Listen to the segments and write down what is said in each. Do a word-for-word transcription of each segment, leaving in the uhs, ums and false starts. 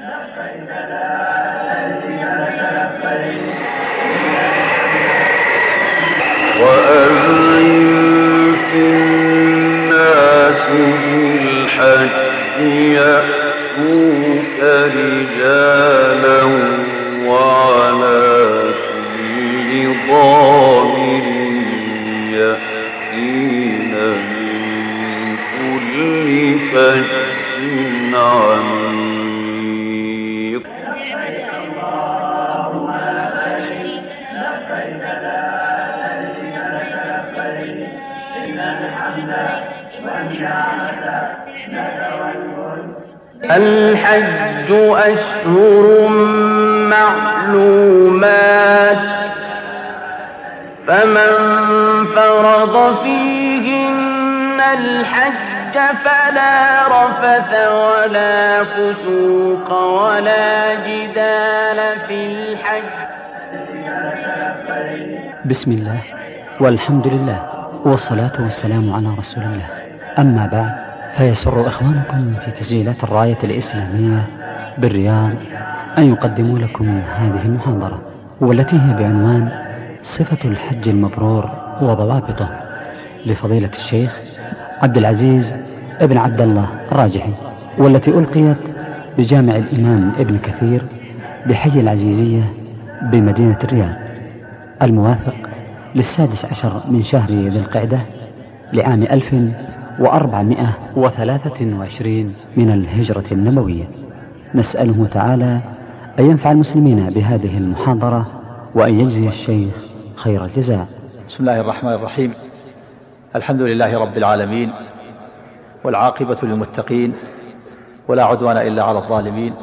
وأذن في الناس بالحج يأتوك رجالا وعلى كل ضامر يأتين من كل فج عميق. الحج أشهر معلومات، فمن فرض فيهن الحج فلا رفث ولا فسوق ولا جدال في الحج. بسم الله والحمد لله والصلاة والسلام على رسول الله. أما بعد، فيسر إخوانكم في تسجيلات الراية الإسلامية بالرياض أن يقدموا لكم هذه المحاضرة، والتي هي بعنوان صفة الحج المبرور وضوابطه، لفضيلة الشيخ عبد العزيز ابن عبد الله الراجحي، والتي ألقيت بجامع الإمام ابن كثير بحي العزيزية بمدينة الرياض، الموافق للسادس عشر من شهر ذي القعدة لعام ألف وأربعمائة وثلاثة وعشرين من الهجرة النبوية. نسأله تعالى أن ينفع المسلمين بهذه المحاضرة وأن يجزي الشيخ خير الجزاء. بسم الله الرحمن الرحيم. الحمد لله رب العالمين، والعاقبة للمتقين، ولا عدوان إلا على الظالمين،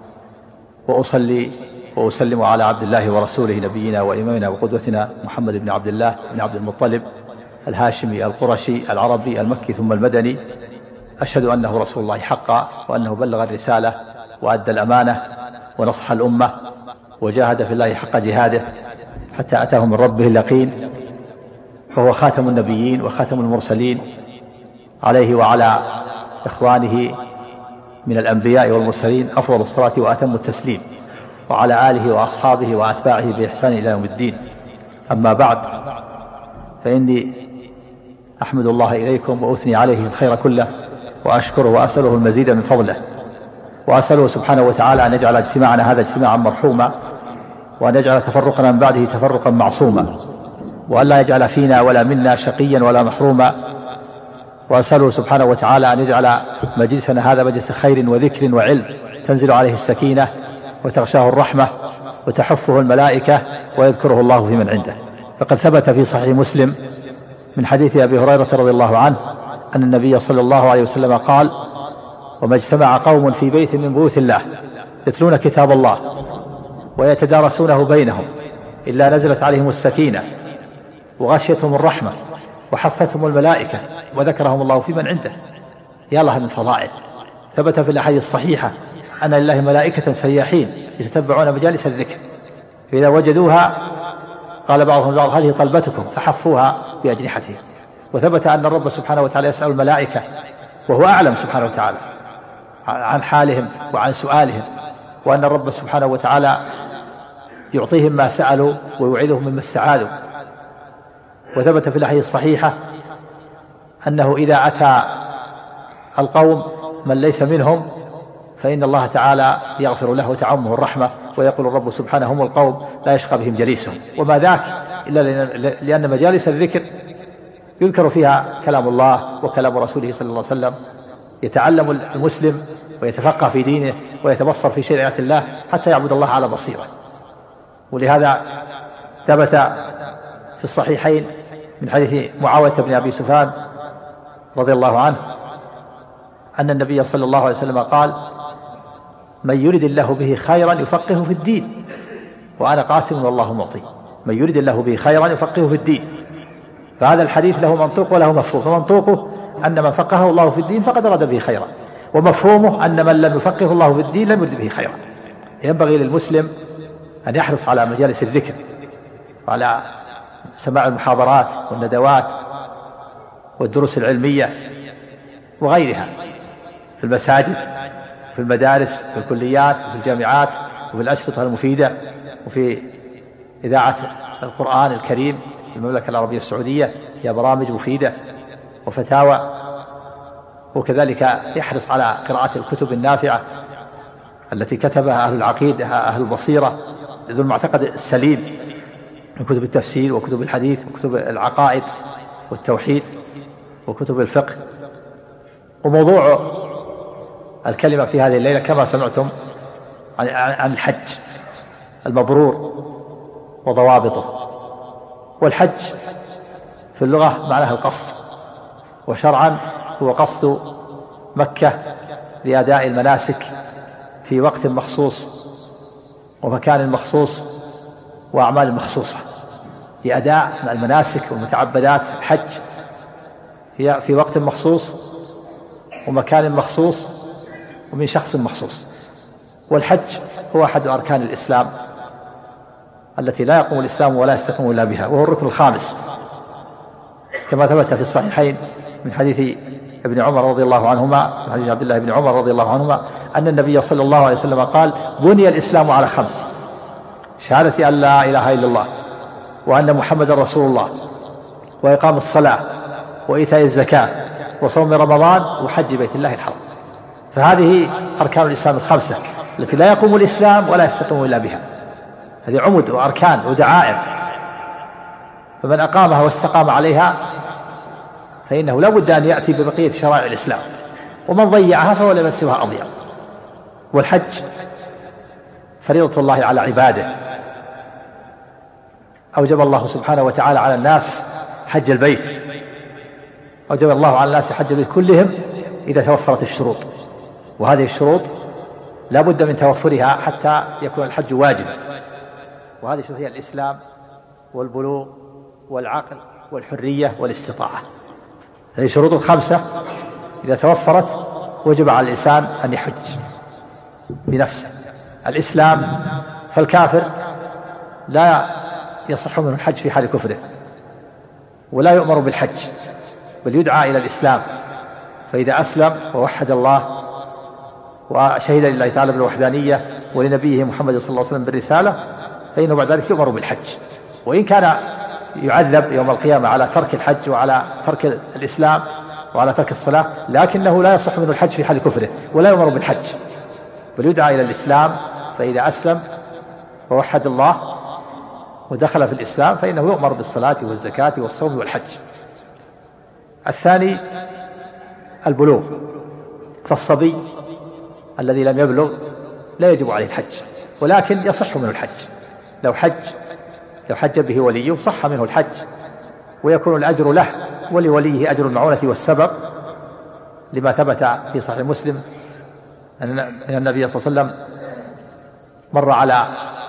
وأصلي وأسلم على عبد الله ورسوله نبينا وإمامنا وقدوتنا محمد بن عبد الله بن عبد المطلب الهاشمي القرشي العربي المكي ثم المدني. أشهد أنه رسول الله حقا، وأنه بلغ الرسالة وأدى الأمانة ونصح الأمة وجاهد في الله حق جهاده حتى أتاه من ربه اليقين، فهو خاتم النبيين وخاتم المرسلين، عليه وعلى إخوانه من الأنبياء والمرسلين أفضل الصلاة وأتم التسليم، وعلى آله وأصحابه وأتباعه بإحسان إلى يوم الدين. أما بعد، فإني أحمد الله إليكم وأثني عليه الخير كله، وأشكره وأسأله المزيد من فضله، وأسأله سبحانه وتعالى أن يجعل اجتماعنا هذا اجتماعا مرحوما، وأن يجعل تفرقنا من بعده تفرقا معصوما، وأن لا يجعل فينا ولا منا شقيا ولا محروما. وأسأله سبحانه وتعالى أن يجعل مجلسنا هذا مجلس خير وذكر وعلم تنزل عليه السكينة وتغشاه الرحمة وتحفه الملائكة ويذكره الله في من عنده. فقد ثبت في صحيح مسلم من حديث أبي هريرة رضي الله عنه أن النبي صلى الله عليه وسلم قال: وما اجتمع قوم في بيت من بيوت الله يتلون كتاب الله ويتدارسونه بينهم إلا نزلت عليهم السكينة وغشيتهم الرحمة وحفتهم الملائكة وذكرهم الله في من عنده. يا الله من فضائل. ثبت في الأحاديث الصحيحة أن لله ملائكة سياحين يتتبعون مجالس الذكر، فإذا وجدوها قال بعضهم بعض: هذه طلبتكم، فحفوها بأجنحتهم. وثبت أن الرب سبحانه وتعالى يسأل الملائكة وهو أعلم سبحانه وتعالى عن حالهم وعن سؤالهم، وأن الرب سبحانه وتعالى يعطيهم ما سألوا ويوعدهم مما استعاذوا. وثبت في الأحاديث الصحيحة أنه إذا أتى القوم من ليس منهم فإن الله تعالى يغفر له وتعمه الرحمة، ويقول الرب سبحانه: هم القوم لا يشقى بهم جليسهم. وما ذاك إلا لأن مجالس الذكر يذكر فيها كلام الله وكلام رسوله صلى الله عليه وسلم، يتعلم المسلم ويتفقه في دينه ويتبصر في شريعة الله حتى يعبد الله على بصيرة. ولهذا ثبت في الصحيحين من حديث معاوية بن أبي سفيان رضي الله عنه أن النبي صلى الله عليه وسلم قال: من يرد الله به خيرا يفقهه في الدين، وأنا قاسم والله معطي. من يرد الله به خيرا يفقهه في الدين. فهذا الحديث له منطوق وله مفهوم، فمنطوقه أن من فقهه الله في الدين فقد أراد به خيرا، ومفهومه أن من لم يفقهه الله في الدين لم يرد به خيرا. ينبغي للمسلم أن يحرص على مجالس الذكر وعلى سماع المحاضرات والندوات والدروس العلمية وغيرها في المساجد وفي المدارس وفي الكليات وفي الجامعات وفي الأشرطة المفيدة وفي إذاعة القرآن الكريم في المملكة العربية السعودية، هي برامج مفيدة وفتاوى. وكذلك يحرص على قراءة الكتب النافعة التي كتبها أهل العقيدة أهل البصيرة ذو المعتقد السليم من كتب التفسير وكتب الحديث وكتب العقائد والتوحيد وكتب الفقه. وموضوع الكلمة في هذه الليلة كما سمعتم عن الحج المبرور وضوابطه. والحج في اللغة معناها القصد، وشرعا هو قصد مكة لأداء المناسك في وقت مخصوص ومكان مخصوص وأعمال مخصوصة. لأداء المناسك والمتعبدات الحج هي في وقت مخصوص ومكان مخصوص ومن شخص مخصوص. والحج هو أحد أركان الإسلام التي لا يقوم الإسلام ولا يستقيم إلا بها، وهو الركن الخامس كما ثبت في الصحيحين من حديث ابن عمر رضي الله عنهما من حديث عبد الله بن عمر رضي الله عنهما أن النبي صلى الله عليه وسلم قال: بني الإسلام على خمس: شهادة أن لا إله إلا الله وأن محمد رسول الله وإقام الصلاة وإيتاء الزكاة وصوم رمضان وحج بيت الله الحرام. فهذه أركان الإسلام الخمسة التي لا يقوم الإسلام ولا يستقيم إلا بها. هذه عمد وأركان ودعائم، فمن أقامها واستقام عليها فإنه لا بد أن يأتي ببقية شرائع الإسلام، ومن ضيعها فهو لمن سواها أضيع. والحج فريضة الله على عباده، أوجب الله سبحانه وتعالى على الناس حج البيت، أوجب الله على الناس حج البيت كلهم إذا توفرت الشروط، وهذه الشروط لا بد من توفرها حتى يكون الحج واجبا. وهذه الشروط هي الإسلام والبلوغ والعقل والحرية والاستطاعة. هذه شروط الخمسة إذا توفرت وجب على الإنسان أن يحج بنفسه. الإسلام، فالكافر لا يصح منه الحج في حال كفره ولا يؤمر بالحج، بل يدعى إلى الإسلام، فإذا أسلم ووحد الله وشهد لله تعالى بالوحدانية ولنبيه محمد صلى الله عليه وسلم بالرسالة فإنه بعد ذلك يؤمر بالحج. وإن كان يعذب يوم القيامة على ترك الحج وعلى ترك الإسلام وعلى ترك الصلاة، لكنه لا يصح منه الحج في حال كفره ولا يؤمر بالحج، بل يدعى إلى الإسلام، فإذا أسلم ووحد الله ودخل في الإسلام فإنه يؤمر بالصلاة والزكاة والصوم والحج. الثاني البلوغ، فالصبي الذي لم يبلغ لا يجب عليه الحج، ولكن يصح منه الحج. لو حج لو حج به وليه صح منه الحج، ويكون الأجر له ولوليه أجر المعونة والسبب، لما ثبت في صحيح مسلم أن النبي صلى الله عليه وسلم مر على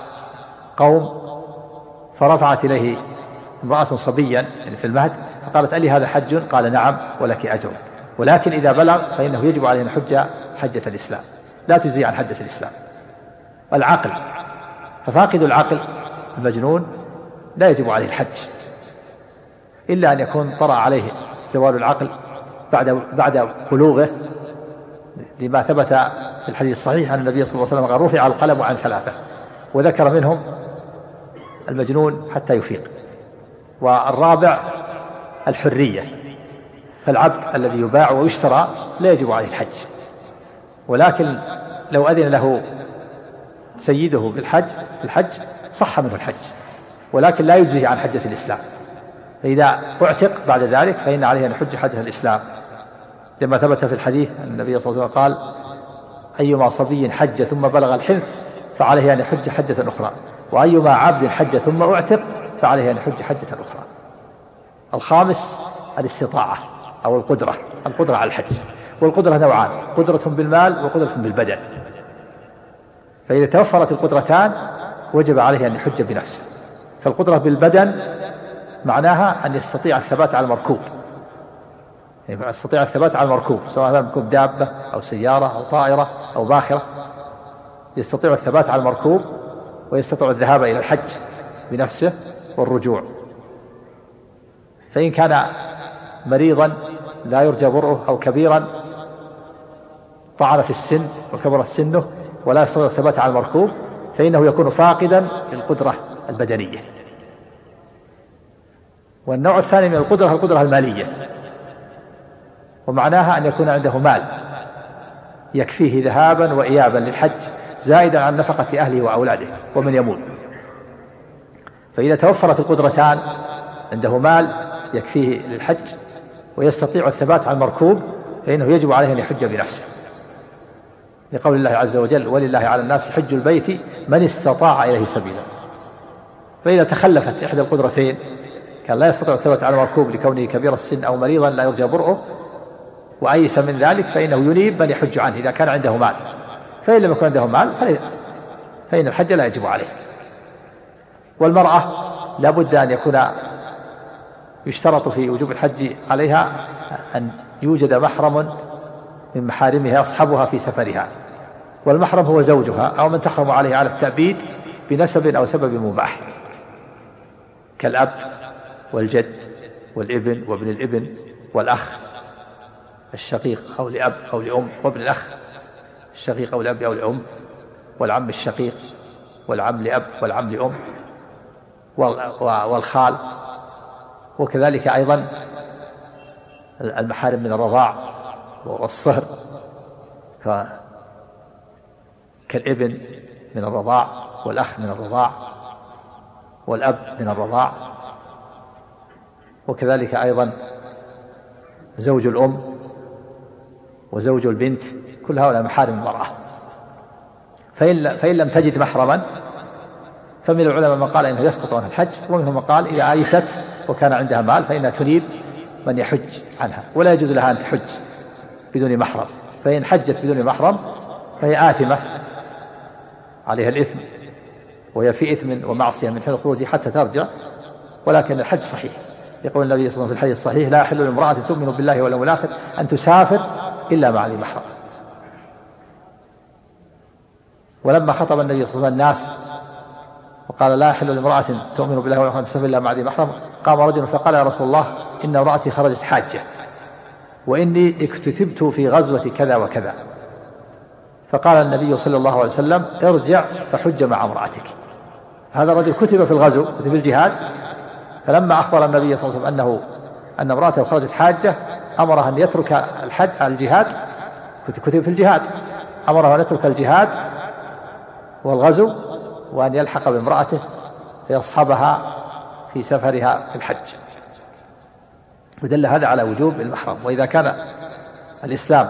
قوم فرفعت إليه امرأة صبيا يعني في المهد، فقالت: ألي هذا حج؟ قال: نعم ولك أجر، ولكن إذا بلغ فإنه يجب عليه أن يحج حجة الإسلام، لا تجزي عن حجة الإسلام. العقل، ففاقد العقل المجنون لا يجب عليه الحج إلا أن يكون طرأ عليه زوال العقل بعد بعد بلوغه، لما ثبت في الحديث الصحيح أن النبي صلى الله عليه وسلم قال: رفع القلم عن ثلاثة، وذكر منهم المجنون حتى يفيق. والرابع الحرية، فالعبد الذي يباع ويشترى لا يجب عليه الحج، ولكن لو أذن له سيده بالحج الحج صح منه الحج، ولكن لا يجزيه عن حجة الإسلام. فإذا اعتق بعد ذلك فإن عليه أن يحج حجة الإسلام، لما ثبت في الحديث أن النبي صلى الله عليه وسلم قال: أيما صبي حج ثم بلغ الحنث فعليه أن يحج حجة أخرى، وأيما عبد حج ثم اعتق فعليه أن يحج حجة أخرى. الخامس الاستطاعة أو القدرة، القدرة على الحج، والقدرة نوعان: قدرة بالمال وقدرة بالبدن. فإذا توفرت القدرتان وجب عليه أن يحج بنفسه. فالقدرة بالبدن معناها أن يستطيع الثبات على المركوب، يعني يستطيع الثبات على المركوب، سواء كان مركوب دابة أو سيارة أو طائرة أو باخرة، يستطيع الثبات على المركوب ويستطيع الذهاب إلى الحج بنفسه والرجوع. فإن كان مريضا لا يرجى برؤه أو كبيرا طعن في السن وكبر سنه ولا يستطيع الثبات على المركوب فإنه يكون فاقدا للقدرة البدنية. والنوع الثاني من القدرة القدرة المالية، ومعناها أن يكون عنده مال يكفيه ذهابا وإيابا للحج زائدا عن نفقة أهله وأولاده ومن يموت. فإذا توفرت القدرتان، عنده مال يكفيه للحج ويستطيع الثبات على المركوب، فإنه يجب عليه أن يحج بنفسه، لقول الله عز وجل: ولله على الناس حج البيت من استطاع إليه سبيلا. فإذا تخلفت إحدى القدرتين، كان لا يستطيع الثبات على المركوب لكونه كبير السن أو مريضا لا يرجى برؤه وأيس من ذلك، فإنه ينيب من يحج عنه إذا كان عنده مال. فإن لم يكن عنده مال فإن الحج لا يجب عليه. والمرأة لا بد أن يكون يشترط في وجوب الحج عليها أن يوجد محرم من محارمها يصحبها في سفرها، والمحرم هو زوجها أو من تحرم عليه على التأبيد بنسب أو سبب مباح، كالأب والجد والابن وابن الابن والأخ الشقيق أو لأب أو لأم، وابن الأخ الشقيق أو لأب أو لأم، والعم الشقيق والعم لأب والعم لأم، والخال. وكذلك أيضا المحارم من الرضاع والصهر كالابن من الرضاع والأخ من الرضاع والأب من الرضاع، وكذلك أيضا زوج الأم وزوج البنت، كل هؤلاء محارم المرأة. فإن, فإن لم تجد محرما فمن العلماء من قال إنه يسقط عنها الحج، ومنهم من قال إذا آيست وكان عندها مال فإنها تنيب من يحج عنها، ولا يجوز لها أن تحج بدون محرم. فإن حجت بدون محرم فهي آثمة عليها الإثم، وهي في إثم ومعصية من حين خروجه حتى ترجع، ولكن الحج صحيح. يقول النبي صلى الله عليه وسلم في الحديث الصحيح: لا يحل لامرأة تؤمن بالله واليوم الآخر أن تسافر إلا مع ذي محرم. ولما خطب النبي صلى الله عليه وسلم الناس وقال: لا يحل لامرأة تؤمن بالله واليوم الآخر أن تسافر إلا مع ذي محرم، قام رجل فقال: يا رسول الله، إن امرأتي خرجت حاجة وإني اكتتبت في غزوة كذا وكذا. فقال النبي صلى الله عليه وسلم: ارجع فحج مع امرأتك. هذا الرجل كتب في الغزو، كتب في الجهاد، فلما أخبر النبي صلى الله عليه وسلم أنه أن امرأته خرجت حاجة أمره أن يترك الحج الجهاد، كتب في الجهاد، أمره أن يترك الجهاد والغزو وأن يلحق بامرأته فيصحبها في سفرها في الحج. ودل هذا على وجوب المحرم. وإذا كان الإسلام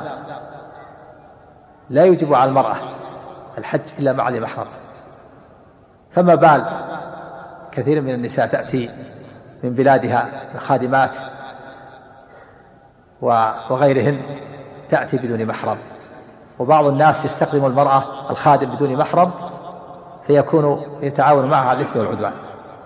لا يجب على المرأة الحج إلا مع ذي محرم، فما بال كثير من النساء تأتي من بلادها خادمات وغيرهن تأتي بدون محرم، وبعض الناس يستخدم المرأة الخادم بدون محرم فيكون يتعاون معها على الإثم والعدوان.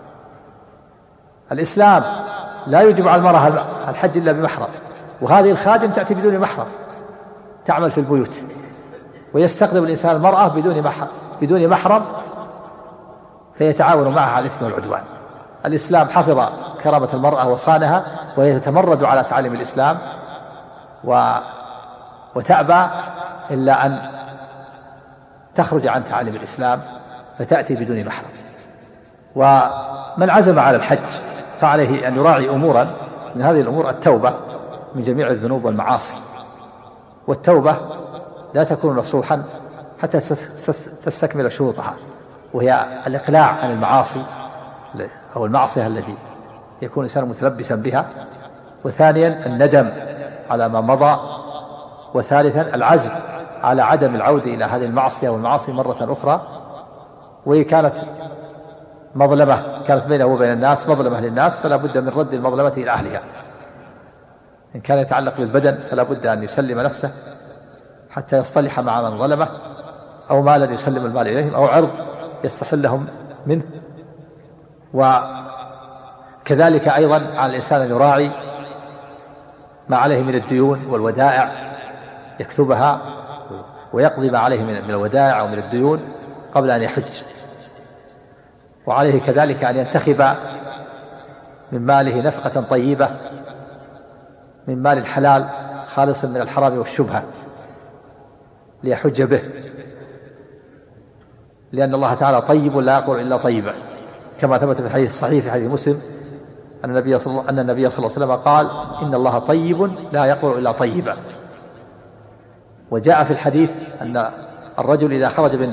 الإسلام لا يجب على المرأة الحج إلا بمحرم، وهذه الخادم تأتي بدون محرم تعمل في البيوت، ويستخدم الإنسان المرأة بدون محرم بدون محرم فيتعاون معها على الإثم والعدوان. الإسلام حفظ كرامة المرأة وصانها، وهي تتمرد على تعاليم الإسلام و... وتأبى إلا أن تخرج عن تعاليم الإسلام فتأتي بدون محرم. ومن عزم على الحج فعليه أن يراعي أمورا، من هذه الأمور التوبة من جميع الذنوب والمعاصي، والتوبة لا تكون نصوحا حتى تستكمل شروطها، وهي الإقلاع عن المعاصي أو المعصية التي يكون الإنسان متلبسا بها، وثانيا الندم على ما مضى، وثالثا العزم على عدم العودة إلى هذه المعصية والمعاصي مرة أخرى. وهي كانت مظلمة كانت بينه وبين الناس مظلمة للناس، فلا بد من رد المظلمة إلى أهلها. إن كان يتعلق بالبدن فلا بد أن يسلم نفسه حتى يصطلح مع من ظلمه، أو مالا يسلم المال إليهم، أو عرض يستحلهم منه. وكذلك أيضا على الإنسان أن يراعي ما عليه من الديون والودائع، يكتبها ويقضي ما عليه من الودائع أو من الديون قبل أن يحج. وعليه كذلك أن ينتخب من ماله نفقة طيبة من مال الحلال خالص من الحرام والشبهة، ليحج به، لأن الله تعالى طيب لا يقول إلا طيبا، كما ثبت في الحديث الصحيح في حديث مسلم أن النبي صلى الله, أن النبي صلى الله عليه وسلم قال: إن الله طيب لا يقول إلا طيبا. وجاء في الحديث أن الرجل إذا خرج من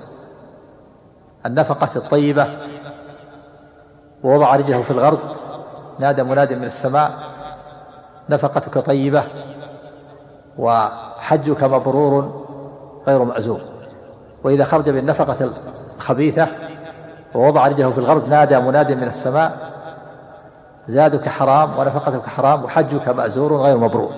النفقة الطيبة ووضع رجله في الغرز نادى مناد من السماء: نفقتك طيبة وحجك مبرور غير مأزوم. وإذا خرج من النفقة الخبيثة ووضع رجله في الغرز نادى مناد من السماء: زادك حرام ونفقتك حرام وحجك مأزور غير مبرور.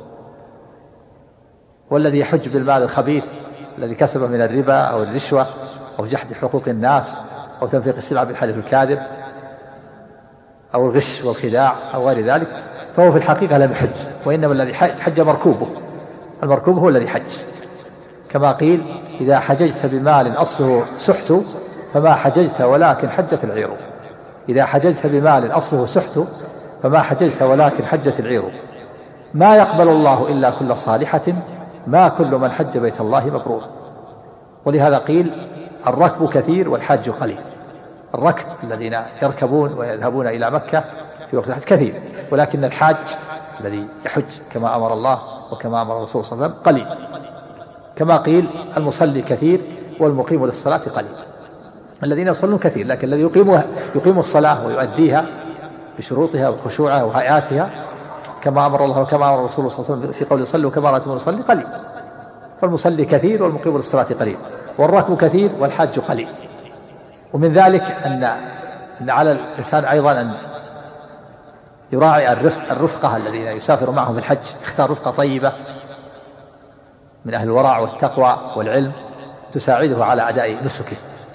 والذي يحج بالمال الخبيث الذي كسبه من الربا أو الرشوة أو جحد حقوق الناس أو تنفيق السلع بالحلف الكاذب أو الغش والخداع أو غير ذلك فهو في الحقيقة لم يحج، وإنما الذي حج مركوبه، المركوب هو الذي حج. كما قيل: إذا حججت بمال أصله سحت فما حججت ولكن حجت العير. إذا حججت بمال أصله سحت فما حججت ولكن حجت العير. ما يقبل الله إلا كل صالحة، ما كل من حج بيت الله مبرور. ولهذا قيل: الركب كثير والحاج قليل. الركب الذين يركبون ويذهبون إلى مكة في وقت الحج كثير، ولكن الحاج الذي يحج كما أمر الله وكما أمر الرسول صلى الله عليه وسلم قليل. كما قيل: المصلي كثير والمقيم للصلاة قليل. الذين يصلون كثير، لكن الذي يقيم يقيم الصلاة ويؤديها بشروطها وخشوعها وهيئاتها كما أمر الله وكما أمر الرسول صلى الله عليه وسلم في قول: صلوا كما رأيتموني أصلي قليل. فالمصلي كثير والمقيم للصلاة قليل، والركب كثير والحاج قليل. ومن ذلك أن أن على الإنسان أيضا أن يراعي الرفق الرفقة الذين يسافر معهم في الحج، يختار رفقة طيبة من أهل الورع والتقوى والعلم تساعده على أداء نسكه.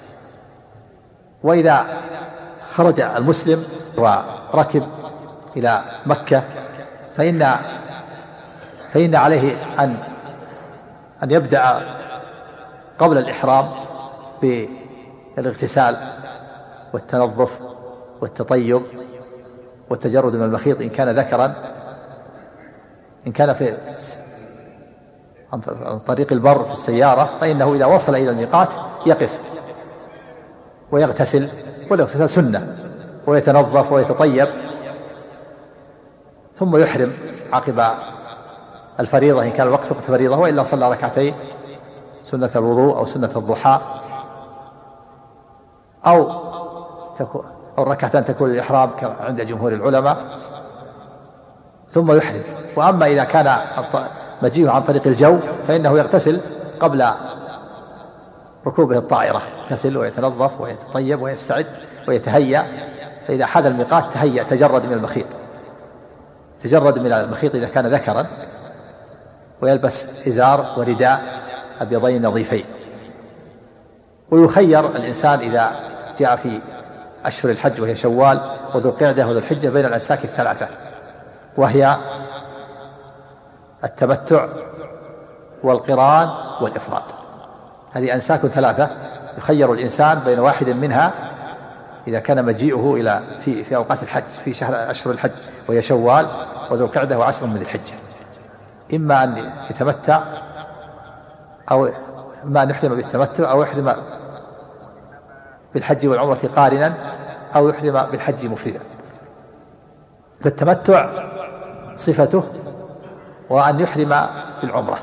وإذا خرج المسلم وركب إلى مكة فإن فإن عليه أن أن يبدأ قبل الإحرام بالاغتسال والتنظف والتطيب والتجرد من المخيط إن كان ذكرا. إن كان في عن طريق البر في السيارة فإنه إذا وصل إلى الميقات يقف ويغتسل، والاغتسال سنة، ويتنظف ويتطيب، ثم يحرم عقب الفريضة إن كان الوقت وقت فريضة، وإلا صلى ركعتين سنة الوضوء أو سنة الضحى أو تكون أو ركعتان تكون الإحرام عند جمهور العلماء، ثم يحرم. وأما إذا كان مجيء عن طريق الجو فإنه يغتسل قبل ركوبه الطائرة، يغتسل ويتنظف ويتطيب ويستعد ويتهيأ. فإذا حاد الميقات تهيأ تجرد من المخيط تجرد من المخيط إذا كان ذكرا، ويلبس إزار ورداء أبيضين نظيفين. ويخير الإنسان إذا جاء في أشهر الحج وهي شوال وذو القعدة وذو الحجة بين الأنساك الثلاثة، وهي التمتع والقران والإفراد. هذه أنساك ثلاثة يخير الإنسان بين واحد منها إذا كان مجيئه إلى في في أوقات الحج في شهر أشهر الحج وهي شوال وذو القعدة وعشر من الحجة، إما أن يتمتع أو إما أن يحرم بالتمتع أو يحرم بالحج والعمرة قارنا أو يحرم بالحج مفردا. فالتمتع صفته وأن يحرم بالعمرة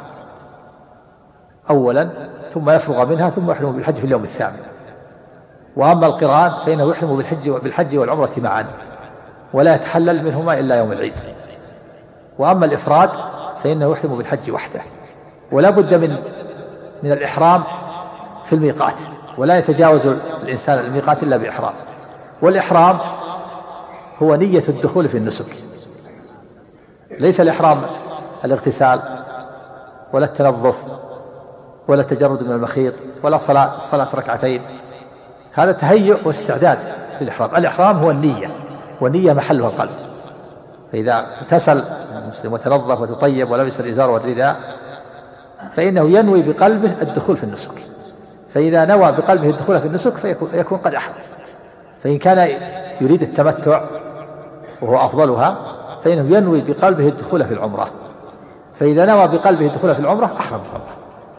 أولا ثم يفرغ منها ثم يحرم بالحج في اليوم الثامن. وأما القران فإنه يحرم بالحج بالحج والعمرة معا ولا يتحلل منهما إلا يوم العيد. وأما الإفراد فإنه يحرم بالحج وحده، ولا بد من من الإحرام في الميقات، ولا يتجاوز الإنسان الميقات إلا بإحرام. والإحرام هو نية الدخول في النسك، ليس الإحرام الاغتسال ولا التنظف ولا التجرد من المخيط ولا صلاة صلاة ركعتين، هذا تهيؤ واستعداد للإحرام. الإحرام هو النية، والنية محلها القلب. فإذا اغتسل المسلم وتنظف وتطيب ولبس الإزار والرداء فإنه ينوي بقلبه الدخول في النسك. فإذا نوى بقلبه الدخول في النسك فيكون قد أحرم. فإن كان يريد التمتع وهو أفضلها فإنه ينوي بقلبه الدخول في العمرة، فإذا نوى بقلبه الدخول في العمرة أحرم بالعمرة.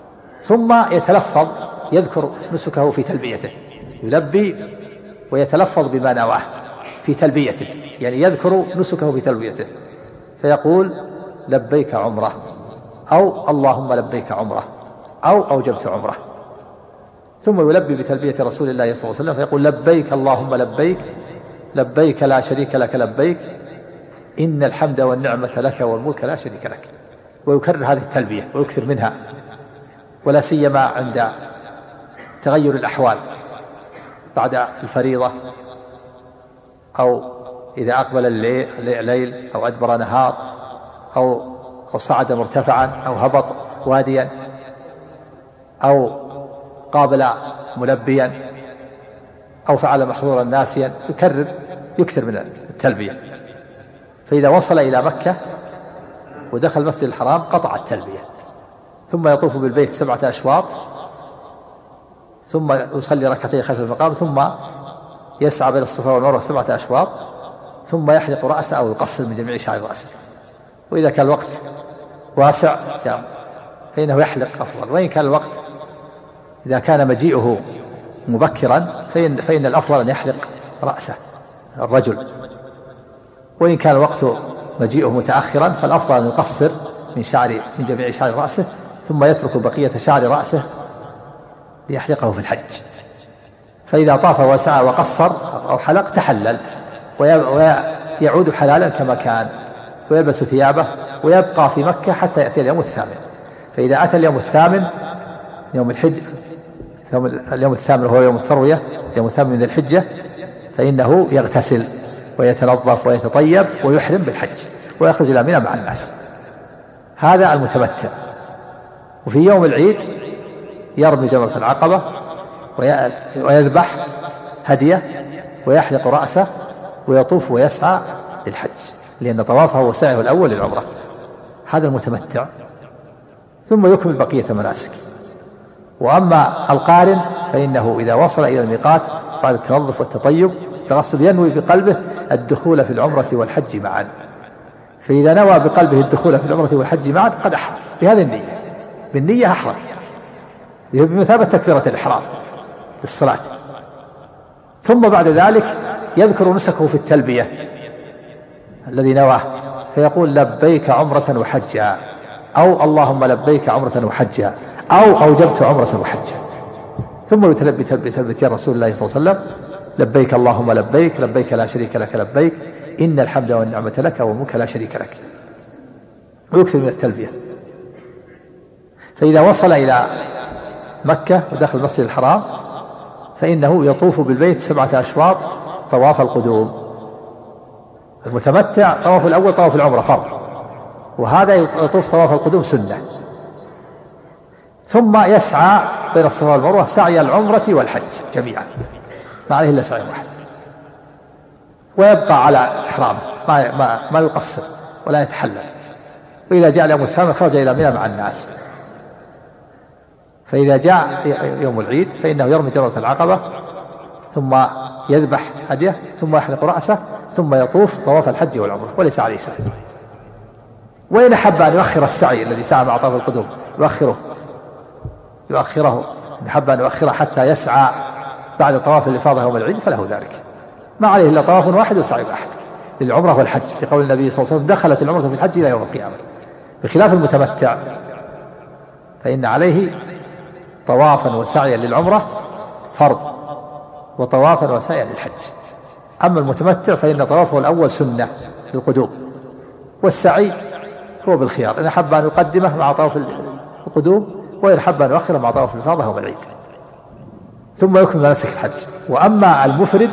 ثم يتلفظ يذكر نسكه في تلبيته، يلبي ويتلفظ بما نواه في تلبيته، يعني يذكر نسكه في تلبيته فيقول لبيك عمره، أو اللهم لبيك عمره، أو أوجبت عمره. ثم يلبي بتلبية رسول الله صلى الله عليه وسلم فيقول لبيك اللهم لبيك، لبيك لا شريك لك لبيك، إن الحمد والنعمة لك والملك لا شريك لك. ويكرر هذه التلبية ويكثر منها، ولا سيما عند تغير الأحوال بعد الفريضة، أو إذا أقبل الليل أو أدبر نهار، أو أو صعد مرتفعا أو هبط واديا، أو قابل ملبيا، أو فعل محظورا ناسيا، يكرر يكثر من التلبية. فإذا وصل إلى مكة ودخل المسجد الحرام قطع التلبية، ثم يطوف بالبيت سبعة أشواط، ثم يصلي ركعتين خلف المقام، ثم يسعى بين الصفا والمروة سبعة أشواط، ثم يحلق رأسه أو يقصر من جميع شعر رأسه. وإذا كان الوقت واسع فإنه يحلق أفضل، وإن كان الوقت إذا كان مجيئه مبكرا فإن, فإن الأفضل أن يحلق رأسه الرجل، وإن كان الوقت مجيئه متأخرا فالأفضل أن يقصر من شعر من جميع شعر رأسه، ثم يترك بقية شعر رأسه ليحلقه في الحج. فإذا طاف وسعى وقصر أو حلق تحلل ويعود حلالا كما كان، ويلبس ثيابه ويبقى في مكة حتى يأتي اليوم الثامن. فإذا أتى اليوم الثامن يوم الحج، اليوم الثامن هو يوم التروية، يوم الثامن من الحجة، فإنه يغتسل ويتنظف ويتطيب ويحرم بالحج ويخرج إلى منى مع الناس. هذا المتمتع. وفي يوم العيد يرمي جمرة العقبة ويذبح هديه ويحلق رأسه ويطوف ويسعى للحج، لأن طوافه هو سعيه الأول للعمرة. هذا المتمتع. ثم يكمل بقية المناسك. وأما القارن فإنه إذا وصل إلى الميقات بعد التنظف والتطيب التغسل ينوي بقلبه الدخول في العمرة والحج معا. فإذا نوى بقلبه الدخول في العمرة والحج معا قد أحرم بهذه النية، بالنية أحرم بمثابة تكبيرة الإحرام للصلاة. ثم بعد ذلك يذكر نسكه في التلبية الذي نواه فيقول لبيك عمرة وحجا، أو اللهم لبيك عمرة وحجا، أو أوجبت عمرة وحجا. ثم يتلبي تلبية رسول الله صلى الله عليه وسلم لبيك اللهم لبيك، لبيك لا شريك لك لبيك، إن الحمد والنعمة لك والملك لا شريك لك، ويكثر من التلبية. فإذا وصل إلى مكة ودخل المسجد الحرام فإنه يطوف بالبيت سبعة أشواط طواف القدوم. المتمتع طواف الأول طواف العمرة فرض، وهذا يطوف طواف القدوم سنة. ثم يسعى بين الصفا والمروة سعي العمرة والحج جميعا، ما عليه إلا سعي واحد، ويبقى على إحرامه ما, ما, ما يقصر ولا يتحلل. وإذا جاء اليوم الثامن خرج إلى منى مع الناس. فإذا جاء يوم العيد فإنه يرمي جمرة العقبة، ثم يذبح هديه، ثم يحلق رأسه، ثم يطوف طواف الحج والعمرة وليس عليه سعي. وإن أحب أن يؤخر السعي الذي سعى مع طواف القدوم يؤخره يؤخره إن أحب أن يؤخره حتى يسعى بعد طواف الإفاضة يوم العيد فله ذلك، ما عليه إلا طواف واحد وسعي واحد للعمرة والحج، لقول النبي صلى الله عليه وسلم دخلت العمرة في الحج إلى يوم القيامة. بخلاف المتمتع فإن عليه طوافا وسعيا للعمرة فرض، وطوافا وسعيا للحج. أما المتمتع فإن طوافه الأول سنة للقدوم، والسعي هو بالخيار إن أحب أن يقدمه مع طواف القدوم، وإن أحب أن يؤخره مع طواف الإفاضة يوم العيد، ثم يكمل مناسك الحج. وأما المفرد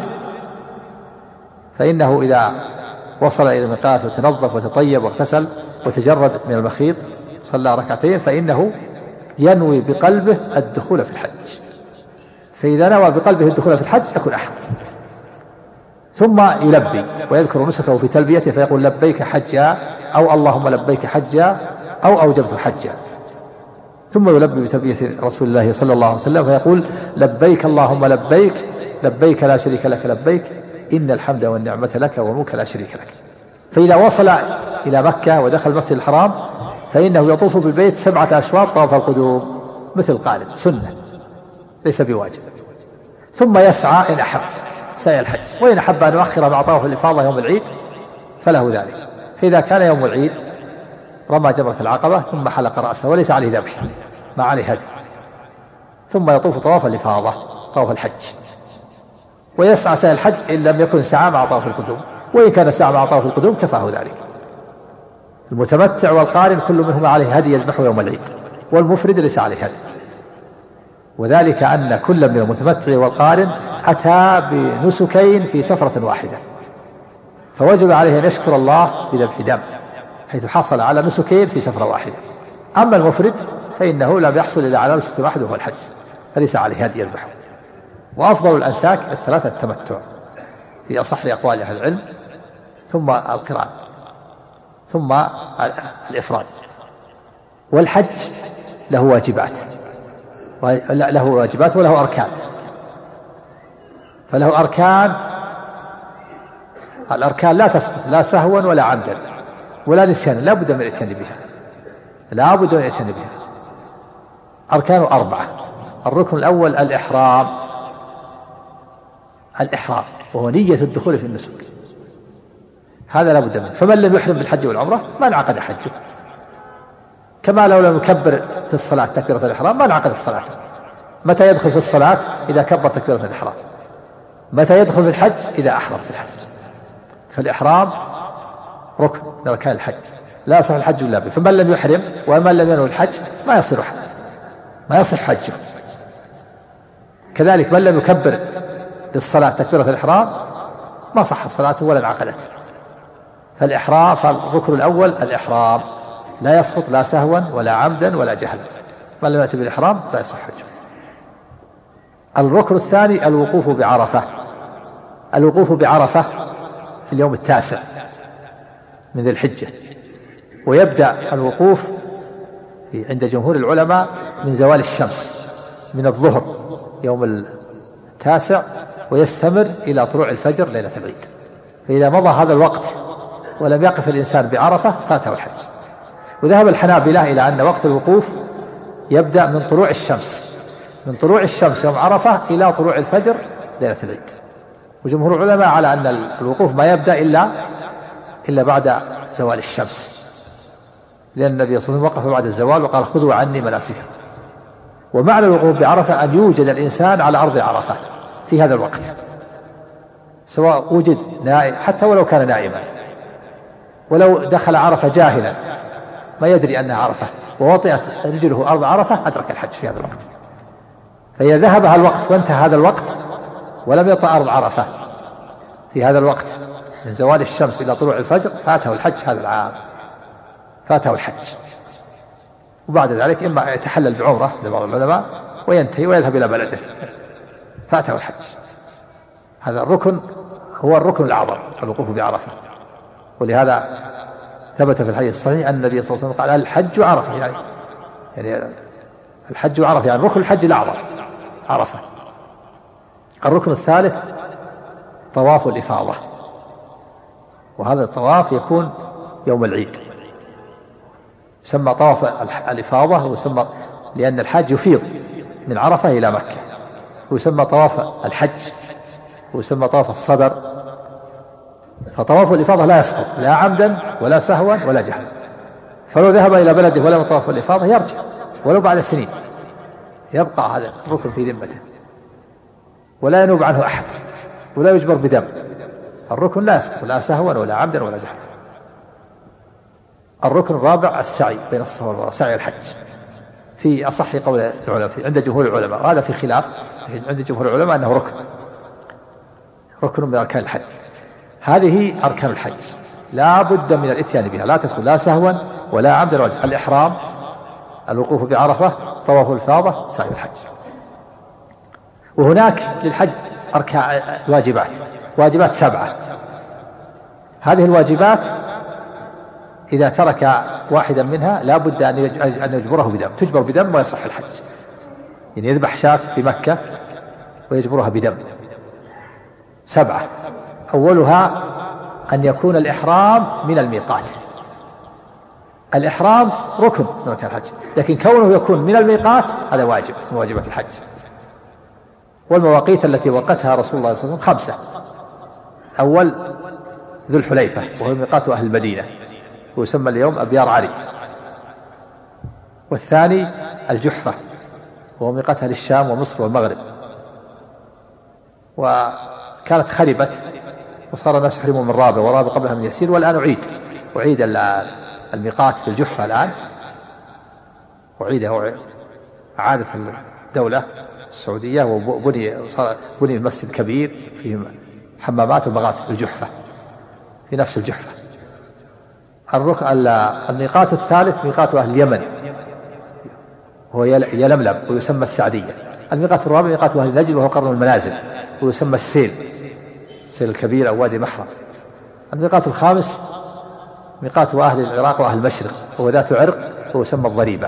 فإنه إذا وصل إلى الميقات وتنظف وتطيب واغتسل وتجرد من المخيط صلى ركعتين فإنه ينوي بقلبه الدخول في الحج. فإذا نوى بقلبه الدخول في الحج يكون أحرم. ثم يلبي ويذكر نسكه في تلبيته فيقول لبيك حجا، أو اللهم لبيك حجا، أو أوجبت حجا. ثم يلبي بتلبية رسول الله صلى الله عليه وسلم فيقول لبيك اللهم لبيك، لبيك لا شريك لك لبيك، إن الحمد والنعمة لك والملك لا شريك لك. فإذا وصل إلى مكة ودخل المسجد الحرام فإنه يطوف بالبيت سبعة أشواط طواف القدوم، مثل قارن سنة ليس بواجب. ثم يسعى إن أحب سعي الحج، وإن أحب أن يؤخر مع طواف الإفاضة يوم العيد فله ذلك. فإذا كان يوم العيد رمى جمرة العقبة ثم حلق رأسه وليس عليه ذبح ما عليه هدي، ثم يطوف طواف الإفاضة طواف الحج، ويسعى سعي الحج إن لم يكن سعى مع طواف القدوم، وإن كان سعى مع طواف القدوم كفاه ذلك. المتمتع والقارن كل منهما عليه هدي يذبحه يوم العيد، والمفرد ليس عليه هدي، وذلك أن كل من المتمتع والقارن أتى بنسكين في سفرة واحدة، فوجب عليه أن يشكر الله بذبح دم حيث حصل على نسكين في سفرة واحدة. أما المفرد فإنه لم يحصل إلا على نسك واحد وهو الحج، فليس عليه هدي يذبحه. وأفضل الأنساك الثلاثة التمتع في أصح أقوال أهل العلم، ثم القران، ثم الإفراد. والحج له واجبات له واجبات وله أركان. فله أركان، الأركان لا تسقط لا سهوا ولا عمدا ولا نسيانا، لا بد من الاتيان بها لا بد من الاتيان بها. أركان أربعة. الركن الأول الإحرام الإحرام وهو نية الدخول في النسك، هذا لا بد منه. فمن لم يحرم بالحج والعمرة ما انعقد حجه، كما لو لم يكبر في الصلاة تكبيرة الإحرام ما انعقد الصلاة. متى يدخل في الصلاة؟ إذا كبر تكبيرة الإحرام. متى يدخل في الحج؟ إذا أحرم في الحج. فالإحرام ركن من أركان الحج، لا يصح الحج إلا به. فمن لم يحرم ومن لم ينوي الحج ما يصير حج ما يصح حجه. كذلك من لم يكبر للصلاة تكبيرة الإحرام ما صح صلاته ولا انعقدت. فالإحرام فالركن الأول الإحرام لا يسقط لا سهوا ولا عمدا ولا جهلا، من لم يأتي بالإحرام لا يصح حجه. الركن الثاني الوقوف بعرفة. الوقوف بعرفة في اليوم التاسع من ذي الحجة، ويبدأ الوقوف عند جمهور العلماء من زوال الشمس من الظهر يوم التاسع، ويستمر إلى طلوع الفجر ليلة العيد. فإذا مضى هذا الوقت ولم يقف الإنسان بعرفة فاته الحج. وذهب الحنابلة إلى أن وقت الوقوف يبدأ من طلوع الشمس من طلوع الشمس يوم عرفة إلى طلوع الفجر ليلة العيد. وجمهور العلماء على أن الوقوف ما يبدأ إلا إلا بعد زوال الشمس، لأن النبي صلى الله عليه وسلم وقف بعد الزوال وقال خذوا عني مناسككم. ومعنى الوقوف بعرفة أن يوجد الإنسان على أرض عرفة في هذا الوقت، سواء وجد نائم حتى ولو كان نائما، ولو دخل عرفة جاهلا ما يدري أنها عرفة ووطئت رجله أرض عرفة أدرك الحج في هذا الوقت. فإذا ذهب هذا الوقت وانتهى هذا الوقت ولم يطأ أرض عرفة في هذا الوقت من زوال الشمس إلى طلوع الفجر فاته الحج هذا العام، فاته الحج. وبعد ذلك إما يتحلل بعمرة لبعض العلماء وينتهي ويذهب إلى بلده فاته الحج. هذا الركن هو الركن الأعظم الوقوف بعرفة. ولهذا ثبت في الحديث الصحيح أن النبي صلى الله عليه وسلم قال الحج عرفة، يعني يعني الحج عرفة يعني ركن الحج الأعظم عرفة. الركن الثالث طواف الإفاضة، وهذا الطواف يكون يوم العيد، يسمى طواف الإفاضة، ويسمى لأن الحاج يفيض من عرفة إلى مكة، ويسمى طواف الحج، ويسمى طواف الصدر. فطواف الإفاضة لا يسقط لا عمدا ولا سهوا ولا جهلا، فلو ذهب إلى بلده ولم يطوف الإفاضة يرجع ولو بعد سنين، يبقى هذا الركن في ذمته ولا ينوب عنه أحد ولا يجبر بدم. الركن لا يسقط لا سهوا ولا عمدا ولا جهلا. الركن الرابع السعي بين الصفا والمروة، سعي الحج في أصح قول العلماء عند جمهور العلماء، وهذا في خلاف عند جمهور العلماء أنه ركن ركن من أركان الحج. هذه أركان الحج لا بد من الاتيان بها، لا تسقط لا سهوا ولا عمدا ولا جهلا. الإحرام، الوقوف بعرفة، طواف الإفاضة، سعي الحج. وهناك للحج أركان واجبات واجبات سبعة. هذه الواجبات إذا ترك واحدا منها لا بد أن يجبره بدم، تجبر بدم ويصح الحج. يعني يذبح شاة في مكة ويجبرها بدم. سبعة. أولها أن يكون الإحرام من الميقات، الإحرام ركن من أركان الحج، لكن كونه يكون من الميقات هذا واجب من واجبات الحج. والمواقيت التي وقتها رسول الله صلى الله عليه وسلم خمسة: أول ذو الحليفة وهو ميقات أهل المدينة ويسمى اليوم أبيار علي، والثاني الجحفة وهو ميقات أهل الشام ومصر والمغرب، وكانت خربت وصار الناس يحرمون من رابة ورابة قبلها من يسير، والآن أعيد أعيد الميقات في الجحفة الآن، أعيده عادة الدولة السعودية، وبني صار بني مسجد كبير فيه حمامات ومغاسل في الجحفة في نفس الجحفة. الميقات الثالث ميقات أهل اليمن وهو يلملم ويسمى السعدية. الميقات الرابع ميقات أهل نجد وهو قرن المنازل ويسمى السيل السيل الكبير أو وادي محرم. الميقات الخامس ميقات أهل العراق وأهل المشرق وهو ذات عرق ويسمى الضريبة.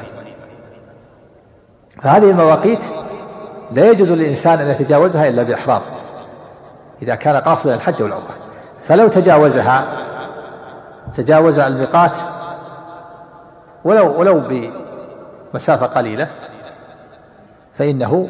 فهذه المواقيت لا يجوز للإنسان أن يتجاوزها إلا بإحرام إذا كان قاصدا الحج والعمرة، فلو تجاوزها تجاوز الميقات ولو ولو بمسافة قليلة فإنه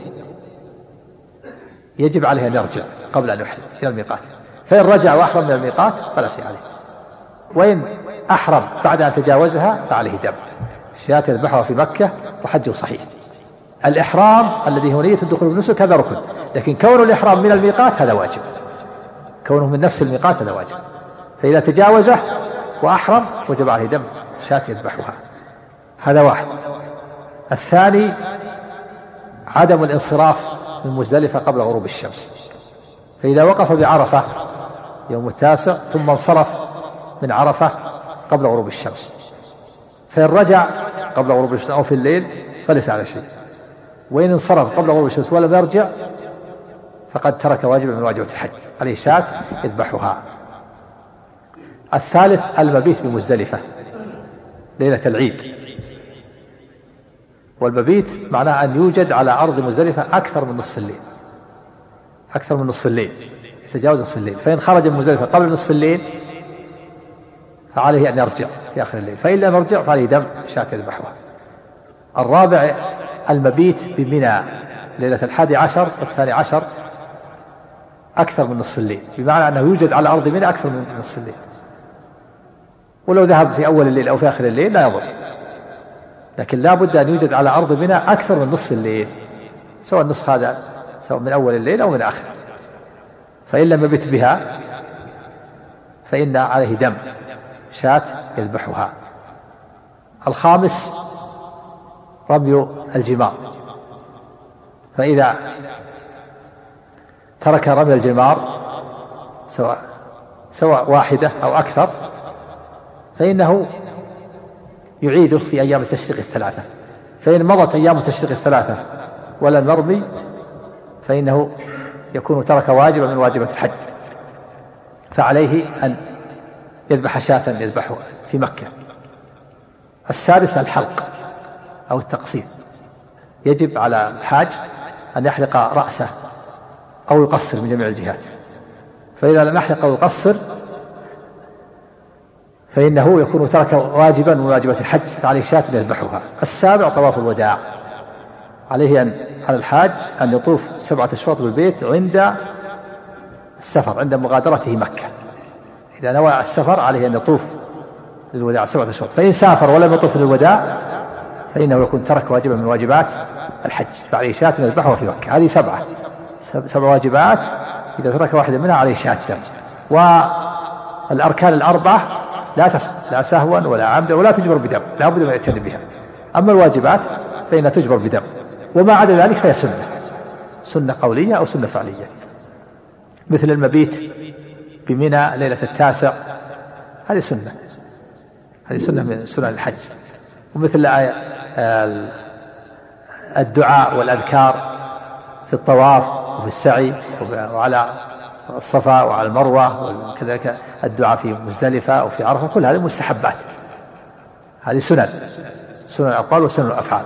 يجب عليه أن يرجع قبل أن يحرم إلى الميقات، فإن رجع وأحرم من الميقات فلا شيء عليه، وإن أحرم بعد أن تجاوزها فعليه دم شاة يذبحها في مكة وحجه صحيح. الإحرام الذي هو نية الدخول بالنسك هذا ركن، لكن كون الإحرام من الميقات هذا واجب، كونه من نفس الميقات هذا واجب، فإذا تجاوزه وأحرم وجب عليه دم شاة يذبحها. هذا واحد. الثاني عدم الانصراف من مزدلفة قبل غروب الشمس، فإذا وقف بعرفة يوم التاسع ثم انصرف من عرفة قبل غروب الشمس، فإن رجع قبل غروب الشمس أو في الليل فليس على شيء، وإن انصرف قبل غروب الشمس ولم يرجع فقد ترك واجبا من واجبات الحج، عليه شاة يذبحها. الثالث المبيت بمزدلفة ليلة العيد، والمبيت معناه أن يوجد على أرض مزدلفة أكثر من نصف الليل، أكثر من نصف الليل يتجاوز نصف الليل، فإن خرج من مزدلفة قبل نصف الليل فعليه أن يرجع في آخر الليل، فإن لم يرجع فعليه دم شاة يذبحها. الرابع المبيت بمنى ليلة الحادي عشر والثاني عشر أكثر من نصف الليل، بمعنى أنه يوجد على أرض منى أكثر من نصف الليل، ولو ذهب في أول الليل أو في آخر الليل لا يضر، لكن لا بد أن يوجد على أرض منى أكثر من نصف الليل، سواء النصف هذا سواء من أول الليل أو من آخر، فإن لم يبت بها فإن عليه دم شاة يذبحها. الخامس رمي الجمار، فإذا ترك رمي الجمار سواء سواء واحدة أو أكثر فإنه يعيده في أيام التشريق الثلاثة، فإن مضت أيام التشريق الثلاثة ولم يرمي فإنه يكون ترك واجبا من واجبات الحج، فعليه أن يذبح شاة يذبحها في مكة. السادس الحلق أو التقصير، يجب على الحاج أن يحلق رأسه أو يقصر من جميع الجهات، فإذا لم يحلق أو يقصر فإنه يكون ترك واجبا من واجبات الحج، فعليه شاة يذبحها. السابع طواف الوداع، عليه أن على الحاج أن يطوف سبعة أشواط بالبيت عند السفر عند مغادرته مكة، إذا نوى السفر عليه أن يطوف للوداع سبعة أشواط، فإن سافر ولم يطوف للوداع فإنه يكون ترك واجبا من واجبات الحج، فعليه شاة يذبحها في مكة. هذه سبعة سبع واجبات، إذا ترك واحدا منها عليه شاة دم. والأركان الأربعة لا تسقط لا سهوا ولا عمدا ولا تجبر بدم، لا بد من يأتي بها. أما الواجبات فإنها تجبر بدم، وما عدا ذلك فهي سنة سنة قولية أو سنة فعلية، مثل المبيت بمنى ليلة التاسع، هذه سنة هذه سنة من سنن الحج. ومثل الدعاء والأذكار في الطواف وفي السعي وعلى الصفا وعلى المروة، وكذلك الدعاء في مزدلفة أو في عرفة، كل هذه مستحبات، هذه سنن سنن الأقوال وسنن الأفعال.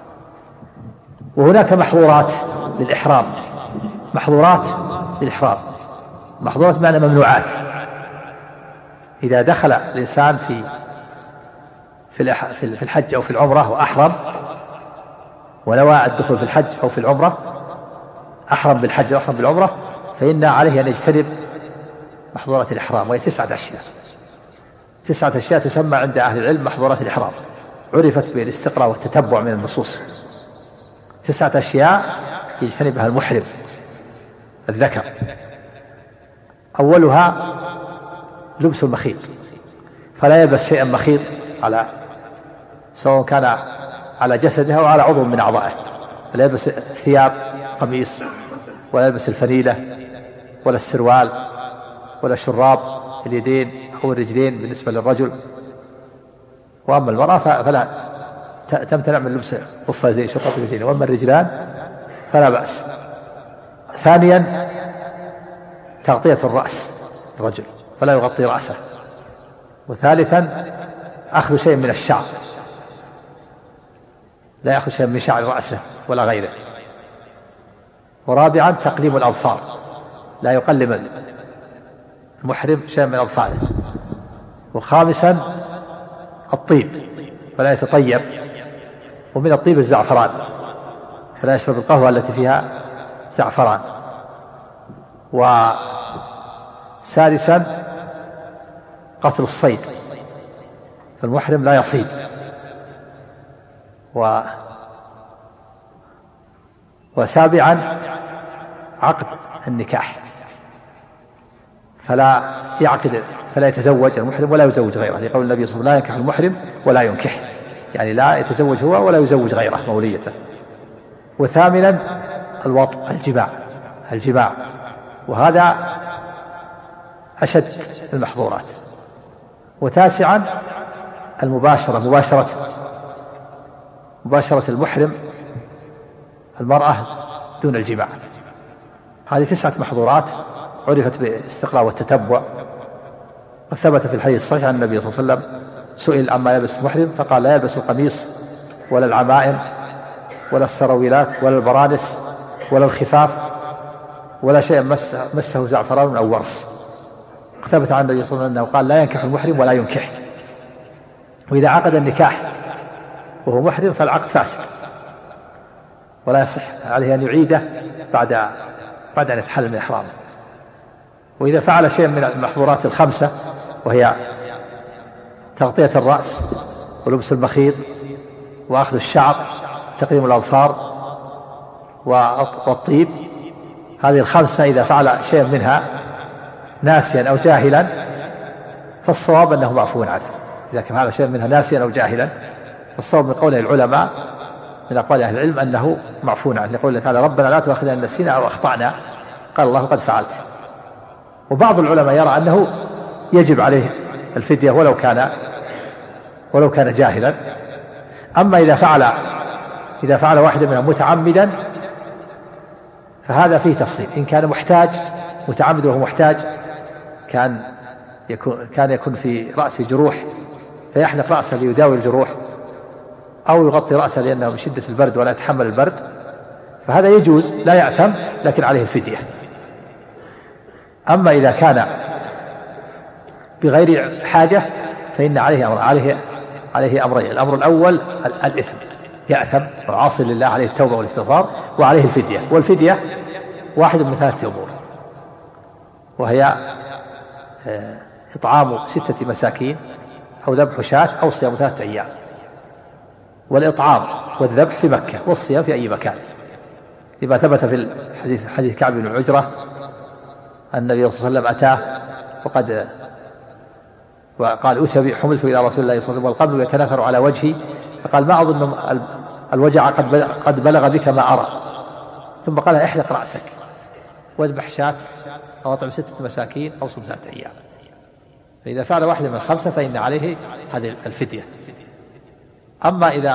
وهناك محظورات للإحرام، محظورات للإحرام محظورات معنى ممنوعات. إذا دخل الإنسان في في الحج أو في العمرة وأحرم ونوى الدخول في الحج أو في العمرة، أحرم بالحج وأحرم بالعمرة، فإن عليه أن يجتنب محظورات الإحرام، وهي تسعة أشياء. تسعة أشياء تسمى عند أهل العلم محظورات الإحرام، عرفت بالاستقراء والتتبع من النصوص. تسعة أشياء يجتنبها المحرم الذكر. أولها لبس المخيط، فلا يلبس شيئا مخيط على سواء كان على جسده أو على عضو من أعضائه. لا يلبس ثياب قميص، ولا يلبس الفنيلة ولا السروال ولا شراب اليدين أو الرجلين بالنسبة للرجل. وأما المرأة فلا تمتنع من لبس قفازين شراب اليدين، وأما الرجلان فلا بأس. ثانيا تغطية الرأس الرجل، فلا يغطي رأسه. وثالثا أخذ شيء من الشعر، لا يأخذ شيء من شعر رأسه ولا غيره. ورابعا تقليم الأظفار، لا يقلم المحرم شيء من أظفاره. وخامسا الطيب، فلا يتطيب، ومن الطيب الزعفران، فلا يشرب القهوة التي فيها زعفران. وسادسا قتل الصيد، فالمحرم لا يصيد. و وسابعا عقد النكاح، فلا يعقد فلا يتزوج المحرم ولا يزوج غيره، لقول النبي صلى الله عليه وسلم: لا ينكح المحرم ولا ينكح، يعني لا يتزوج هو ولا يزوج غيره موليته. وثامنا الوطء، الجماع الجماع وهذا أشد المحظورات. وتاسعا المباشرة، مباشرة مباشرة المحرم المرأة دون الجماع. هذه تسعة محظورات عرفت بالاستقراء والتتبع. وثبت في الحديث الصحيح عن النبي صلى الله عليه وسلم سئل عما يلبس المحرم فقال: لا يلبس القميص ولا العمائم ولا السراويلات ولا البرانس ولا الخفاف ولا شيء مسه, مسه زعفران أو ورس. ثبت عن النبي صلى الله عليه وسلم أنه قال: لا ينكح المحرم ولا ينكح. وإذا عقد النكاح وهو محرم فالعقد فاسد ولا يصح، عليه أن يعيده بعد بعد أن يتحلل من إحرامه. وإذا فعل شيء من المحظورات الخمسة، وهي تغطية الرأس ولبس المخيط وأخذ الشعر تقليم الأظفار والطيب، هذه الخمسة إذا فعل شيء منها ناسيا أو جاهلا فالصواب أنه معفو عنه. إذا كان فعل شيء منها ناسيا أو جاهلا فالصواب من قول العلماء من أقوال أهل العلم أنه معفو عنه، لقول الله تعالى: ربنا لا تؤاخذنا إن نسينا أو أخطأنا، قال الله: قد فعلت. وبعض العلماء يرى أنه يجب عليه الفدية ولو كان ولو كان جاهلا. أما إذا فعل إذا فعل واحدا منهم متعمدا فهذا فيه تفصيل. إن كان محتاج متعمد وهو محتاج، كان يكون كان يكون في رأسه جروح فيحلق رأسه ليداوي الجروح، أو يغطي رأسه لأنه من شدة البرد ولا يتحمل البرد، فهذا يجوز لا يأثم، لكن عليه الفدية. أما إذا كان بغير حاجة فإن عليه أمر عليه عليه أمرين: الأمر الأول الإثم، يأثم وعاصي لله، عليه التوبة والاستغفار، وعليه الفدية. والفدية واحد من ثلاثة أمور، وهي إطعام ستة مساكين أو ذبح شاة أو صيام ثلاثة أيام. والإطعام والذبح في مكة، والصيام في أي مكان، لما ثبت في الحديث حديث كعب بن عجرة أن النبي صلى الله عليه وسلم أتاه وقد وقال: أتى حملت إلى رسول الله صلى الله عليه وسلم والقبل يتناثر على وجهي، فقال: ما أظن الوجع قد بلغ بك ما أرى. ثم قال: احلق رأسك واذبح شاة أو أطعم ستة مساكين أو صم ثلاثة أيام. فإذا فعل واحدة من الخمسة فإن عليه هذه الفدية. أما إذا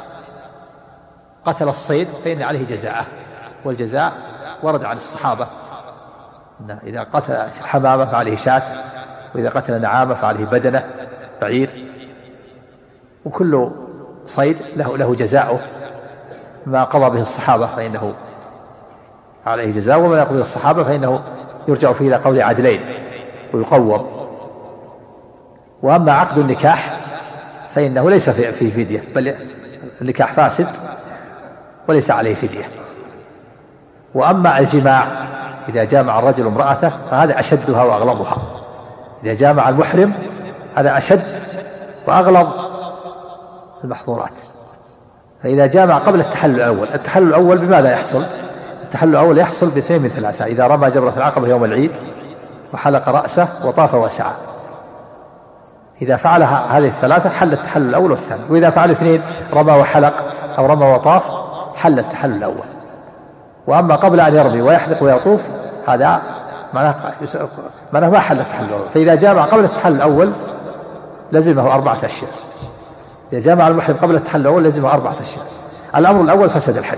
قتل الصيد فإن عليه جزاءه، والجزاء ورد عن الصحابة إن إذا قتل حمامة فعليه شاة، وإذا قتل نعامة فعليه بدنة بعير. وكل صيد له له جزاؤه، ما قضى به الصحابة فإنه عليه جزاء، وما يقضي به الصحابة فإنه يرجع فيه إلى قول عدلين ويقوم. وأما عقد النكاح فإنه ليس فيه فدية، بل النكاح فاسد وليس عليه فدية. وأما الجماع إذا جامع الرجل امرأته فهذا أشدها وأغلظها. إذا جامع المحرم هذا أشد وأغلظ المحظورات. فإذا جامع قبل التحلل الأول، التحلل الأول بماذا يحصل؟ التحلل الأول يحصل باثنين من ثلاثة: إذا رمى جمرة العقبة يوم العيد وحلق رأسه وطاف وسعى، إذا فعل هذه الثلاثة حل التحلل الأول والثاني. وإذا فعل اثنين، رمى وحلق أو رمى وطاف، حل التحلل الأول. وأما قبل أن يرمي ويحلق ويطوف هذا معناه ما حل التحلل الأول. فإذا جامع قبل التحلل الأول لزمه أربعة أشياء. إذا جامع المحرم قبل التحلل الأول لزمه أربعة أشياء. الأمر الأول فسد الحج.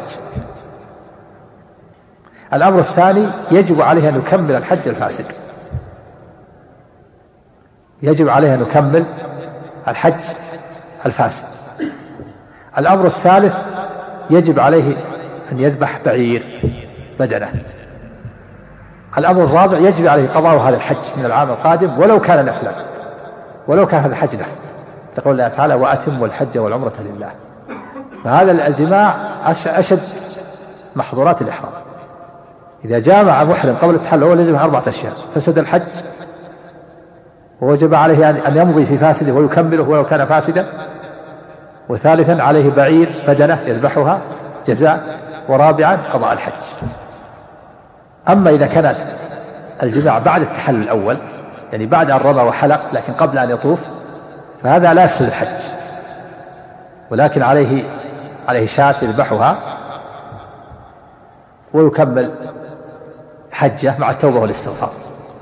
الأمر الثاني يجب عليه أن يكمل الحج الفاسد، يجب عليه أن يكمل الحج الفاسد. الأمر الثالث يجب عليه أن يذبح بعير بدنه. الأمر الرابع يجب عليه قضاء هذا الحج من العام القادم ولو كان نفلا، ولو كان هذا الحج نفل، تقول الله تعالى: وأتموا الحج والعمرة لله. فهذا الجماع أشد محظورات الإحرام. إذا جامع محرم قبل التحلل الأول لزم أربعة أشياء: فسد الحج، ووجب عليه أن يمضي في فاسده ويكمله ولو كان فاسدا، وثالثا عليه بعير بدنه يذبحها جزاء، ورابعا قضاء الحج. أما إذا كان الجماع بعد التحلل الأول، يعني بعد أن رمى وحلق لكن قبل أن يطوف، فهذا لا يفسد الحج، ولكن عليه عليه شاة يذبحها ويكمل حجه مع التوبة والاستغفار.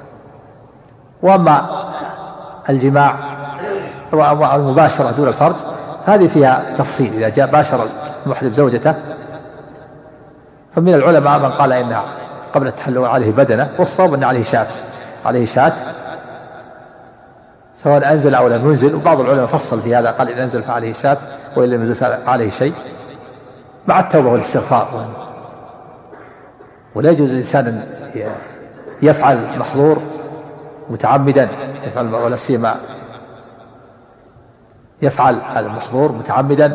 وأما الجماع والمباشرة دون الفرج فهذه فيها تفصيل. إذا جاء باشر المحرم زوجته فمن العلماء من قال إن قبل التحلل عليه بدنه، والصواب أن عليه شاة، عليه شاة سواء أنزل أو لم ينزل. وبعض العلماء فصل في هذا، قال إن أنزل فعليه شاة وإن لم ينزل فعليه شيء مع التوبة والاستغفار. ولا يجوز الإنسان أن يفعل محظور متعمدا، يفعل ولا سيما يفعل هذا المحظور متعمدا،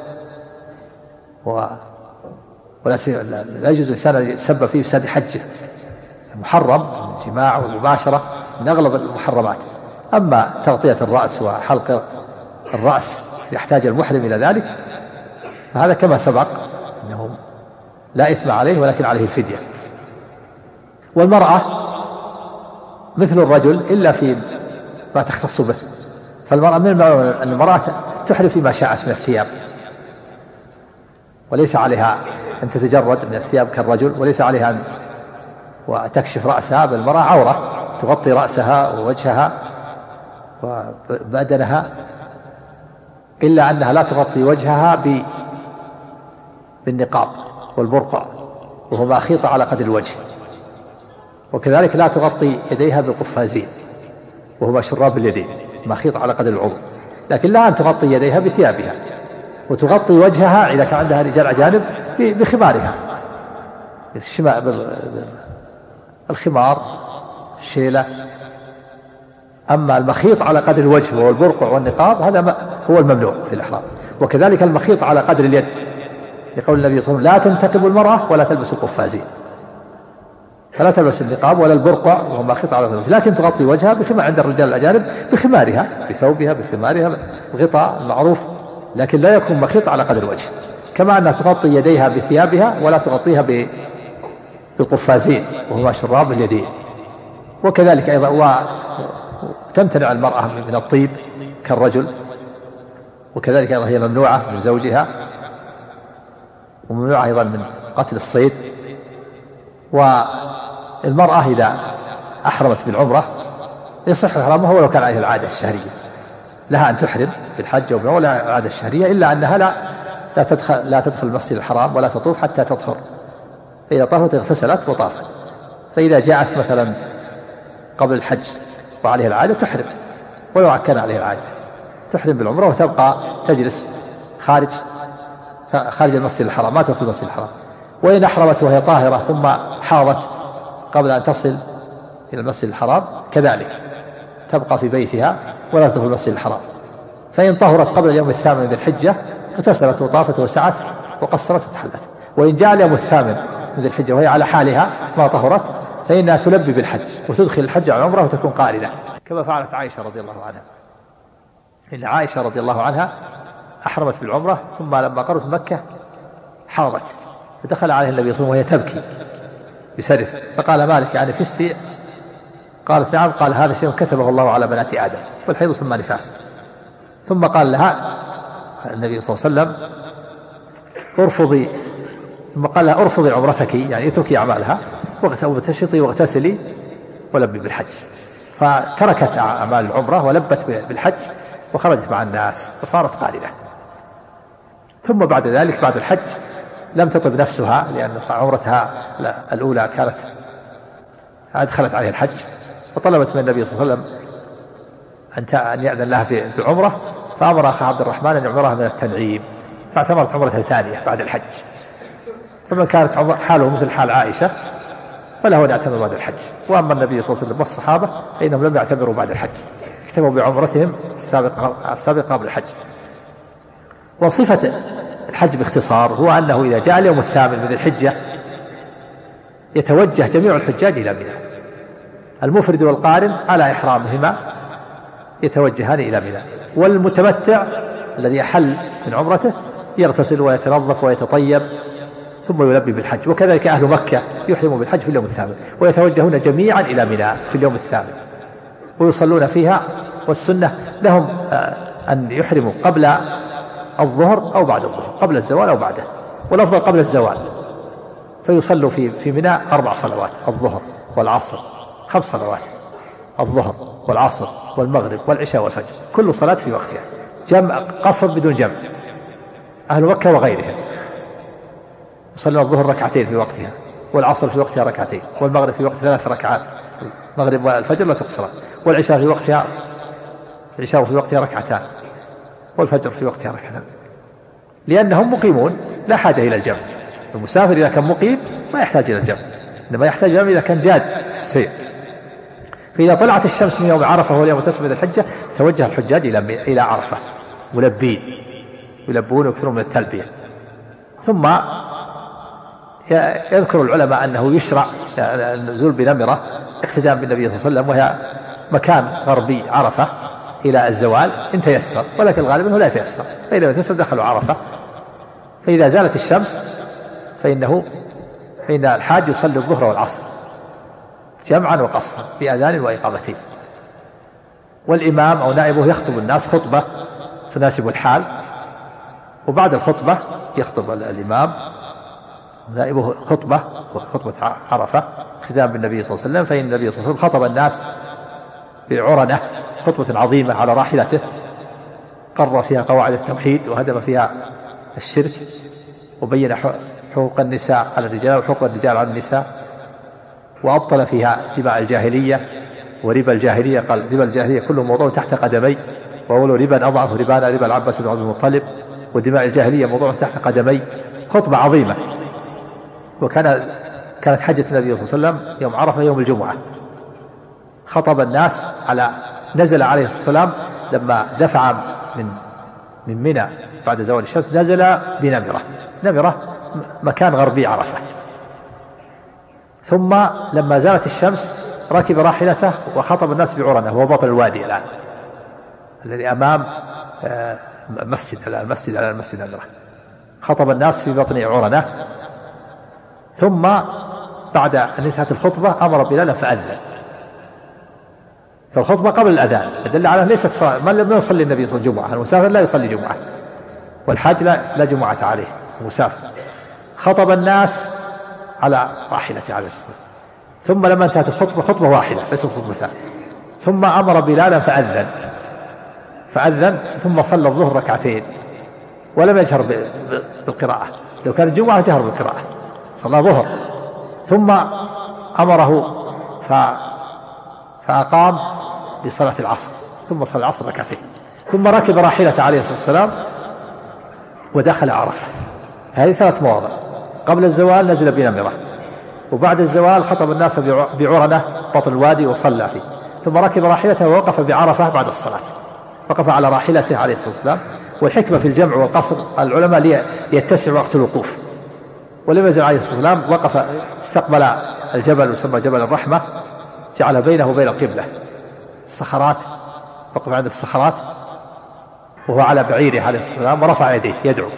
و ولا سيما لا يجوز الإنسان أن يتسبب فيه فساد حجه. محرم الجماع والمباشرة من أغلب المحرمات. أما تغطية الرأس وحلق الرأس يحتاج المحرم إلى ذلك فهذا كما سبق أنه لا إثم عليه ولكن عليه الفدية. والمرأة مثل الرجل إلا في ما تختص به. فالمرأة من المعلوم أن المرأة تحرم فيما شاءت من الثياب، وليس عليها أن تتجرد من الثياب كالرجل، وليس عليها أن وتكشف رأسها، بل المرأة عورة تغطي رأسها ووجهها وبدنها، إلا أنها لا تغطي وجهها بالنقاب والبرقع وهو مخيط على قدر الوجه، وكذلك لا تغطي يديها بالقفازين وهو شراب اليدين مخيط على قدر العضو، لكن لا أن تغطي يديها بثيابها، وتغطي وجهها إذا كان عندها رجال أجانب بخمارها، الخمار الشيلة. أما المخيط على قدر الوجه وهو البرقع والنقاب هذا هو الممنوع في الإحرام. وكذلك المخيط على قدر اليد، لقول النبي صلى الله عليه وسلم: لا تنتقب المرأة ولا تلبس القفازين، فلا تلبس النقاب ولا البرقع وهو مخيط على قدر الوجه، لكن تغطي وجهها بخمار عند الرجال الأجانب بخمارها بثوبها بخمارها الغطاء المعروف، لكن لا يكون مخيط على قدر الوجه. كما أنها تغطي يديها بثيابها ولا تغطيها بالقفازين وهو شراب اليدين. وكذلك أيضا وتمتنع المرأة من الطيب كالرجل، وكذلك أيضا هي ممنوعة من زوجها، وممنوعة أيضا من قتل الصيد. والمرأة إذا أحرمت بالعمرة يصح إحرامها ولو كان عليها العادة الشهرية، لها أن تحرم بالحج أو بالعمرة لها العادة الشهرية، إلا أنها لا لا تدخل لا تدخل المسجد الحرام ولا تطوف حتى تطهر. فإذا طهرت اغتسلت وطافت. فإذا جاءت مثلا قبل الحج وعليها العادة تحرم ولو كان عليها العادة، تحرم بالعمرة وتبقى تجلس خارج خارج المسجد الحرام، ما تدخل المسجد الحرام. وإن أحرمت وهي طاهرة ثم حاضت قبل أن تصل إلى المسجد الحرام كذلك تبقى في بيتها ولا تدخل المسجد الحرام. فإن طهرت قبل اليوم الثامن من ذي الحجة اغتسلت وطافت وسعت وقصرت وتحلت. وإن جاء اليوم الثامن من ذي الحجة وهي على حالها ما طهرت فإنها تلبي بالحج وتدخل الحج على العمرة وتكون قارنة، كما فعلت عائشة رضي الله عنها. إن عائشة رضي الله عنها أحرمت بالعمرة ثم لما قربت مكة حاضت، فدخل عليه النبي صلى الله عليه وسلم وهي تبكي بسرف، فقال مالك يعني فستي؟ قالت نعم. قال هذا شيء كتبه الله على بنات آدم والحيض ثم نفاس. ثم قال لها النبي صلى الله عليه وسلم ارفضي، ثم قال لها ارفضي عمرتك يعني اتركي أعمالها واغتسطي واغتسلي ولبي بالحج. فتركت أعمال العمرة ولبت بالحج وخرجت مع الناس وصارت قارنة. ثم بعد ذلك بعد الحج لم تطب نفسها، لأن عمرتها الأولى كانت أدخلت عليها الحج، وطلبت من النبي صلى الله عليه وسلم أن يأذن لها في العمرة، فأمر أخ عبد الرحمن أن يعمرها من التنعيم، فاعتمرت عمرة ثانية بعد الحج. فمن كانت حاله مثل حال عائشة فله أن يعتمر بعد الحج. وأما النبي صلى الله عليه وسلم والصحابة فإنهم لم يعتمروا بعد الحج، اكتفوا بعمرتهم السابقة السابقة قبل الحج. وصفة الحج باختصار هو أنه إذا جاء اليوم الثامن من ذي الحجة يتوجه جميع الحجاج إلى منى، المفرد والقارن على إحرامهما يتوجهان إلى منى، والمتمتع الذي أحل من عمرته يغتسل ويتنظف ويتطيب ثم يلبي بالحج. وكذلك أهل مكة يحرموا بالحج في اليوم الثامن ويتوجهون جميعا إلى منى في اليوم الثامن ويصلون فيها. والسنة لهم أن يحرموا قبل الظهر أو بعد الظهر، قبل الزوال أو بعده، والأفضل قبل الزوال، فيصلوا في في منى أربع صلوات: الظهر والعصر، خمس صلوات: الظهر والعصر والمغرب والعشاء والفجر، كل صلاة في وقتها، جمع قصر بدون جمع. أهل مكة وغيرهم يصلون الظهر ركعتين في وقتها، والعصر في وقتها ركعتين، والمغرب في وقت ثلاث ركعات، المغرب والفجر لا تقصران، والعشاء في وقتها العشاء في وقتها ركعتان، والفجر في وقتها ركعتان، لأنهم مقيمون لا حاجة إلى الجمع. المسافر إذا كان مقيم ما يحتاج إلى الجمع، إنما يحتاج الجمع إذا كان جاد في السير. فإذا طلعت الشمس من يوم عرفة وهو يوم تسمى الحجة توجه الحجاج إلى إلى عرفة ملبين، يلبون ويكثرون من التلبية. ثم يذكر العلماء أنه يشرع النزول بنمرة اقتداء بالنبي صلى الله عليه وسلم، وهي مكان غربي عرفة إلى الزوال إن تيسر، ولكن الغالب أنه لا يتيسر، فإذا لم يتيسر دخلوا عرفة. فإذا زالت الشمس فإنه فإن الحاج يصلي الظهر والعصر جمعا وقصرا بأذان وإقامتين، والإمام أو نائبه يخطب الناس خطبة تناسب الحال، وبعد الخطبة يخطب الإمام نائبه خطبة خطبة عرفة اقتداء بالنبي صلى الله عليه وسلم. فإن النبي صلى الله عليه وسلم خطب الناس بعرنة خطبة عظيمة على راحلته، قرر فيها قواعد التوحيد وهدم فيها الشرك، وبين حقوق النساء على الرجال وحقوق الرجال على النساء، وأبطل فيها دماء الجاهلية وربا الجاهلية. قال ربا الجاهلية كله موضوع تحت قدمي، وأول ربا أضعف ربانا ربا العباس بن عبد المطلب، ودماء الجاهلية موضوع تحت قدمي. خطبة عظيمة. وكان كانت حجة النبي صلى الله عليه وسلم يوم عرفة يوم الجمعة، خطب الناس على نزل عليه الصلاة والسلام لما دفع من من منى بعد زوال الشمس، نزل بنمرة، نمرة مكان غربي عرفة. ثم لما زالت الشمس ركب راحلته وخطب الناس بعرنة، وهو بطن الوادي الآن الذي أمام مسجد المسجد على المسجد نمرة، خطب الناس في بطن عرنة. ثم بعد أن انتهت الخطبة أمر بلالا فأذن، فالخطبة قبل الأذان يدل على ليست صلاة، ما لم يصلي النبي صلى الله عليه وسلم جمعة، المسافر لا يصلي جمعة، والحاج لا, لا جمعة عليه المسافر. خطب الناس على راحلته عليه الصلاة والسلام. ثم لما انتهت الخطبة خطبة واحدة ليست خطبتان، ثم أمر بلالا فأذن فأذن ثم صلى الظهر ركعتين ولم يجهر بالقراءة، لو كان الجمعة جهر بالقراءة، صلى ظهر. ثم أمره ف... فأقام لصلاة العصر، ثم صلى العصر ركعتين، ثم ركب راحلته عليه الصلاة والسلام ودخل عرفة. هذه ثلاث مواضع: قبل الزوال نزل بنمرة، وبعد الزوال خطب الناس بعرنة بطن الوادي وصلى فيه، ثم ركب راحلته ووقف بعرفة بعد الصلاة. وقف على راحلته عليه الصلاة والسلام. والحكمة في الجمع والقصر العلماء ليتسع وقت الوقوف، ولم يزل عليه الصلاة والسلام وقف استقبل الجبل يسمى جبل الرحمة، جعل بينه وبين القبلة الصخرات، وقف عند الصخرات وهو على بعيره عليه الصلاة والسلام، ورفع يديه يدعو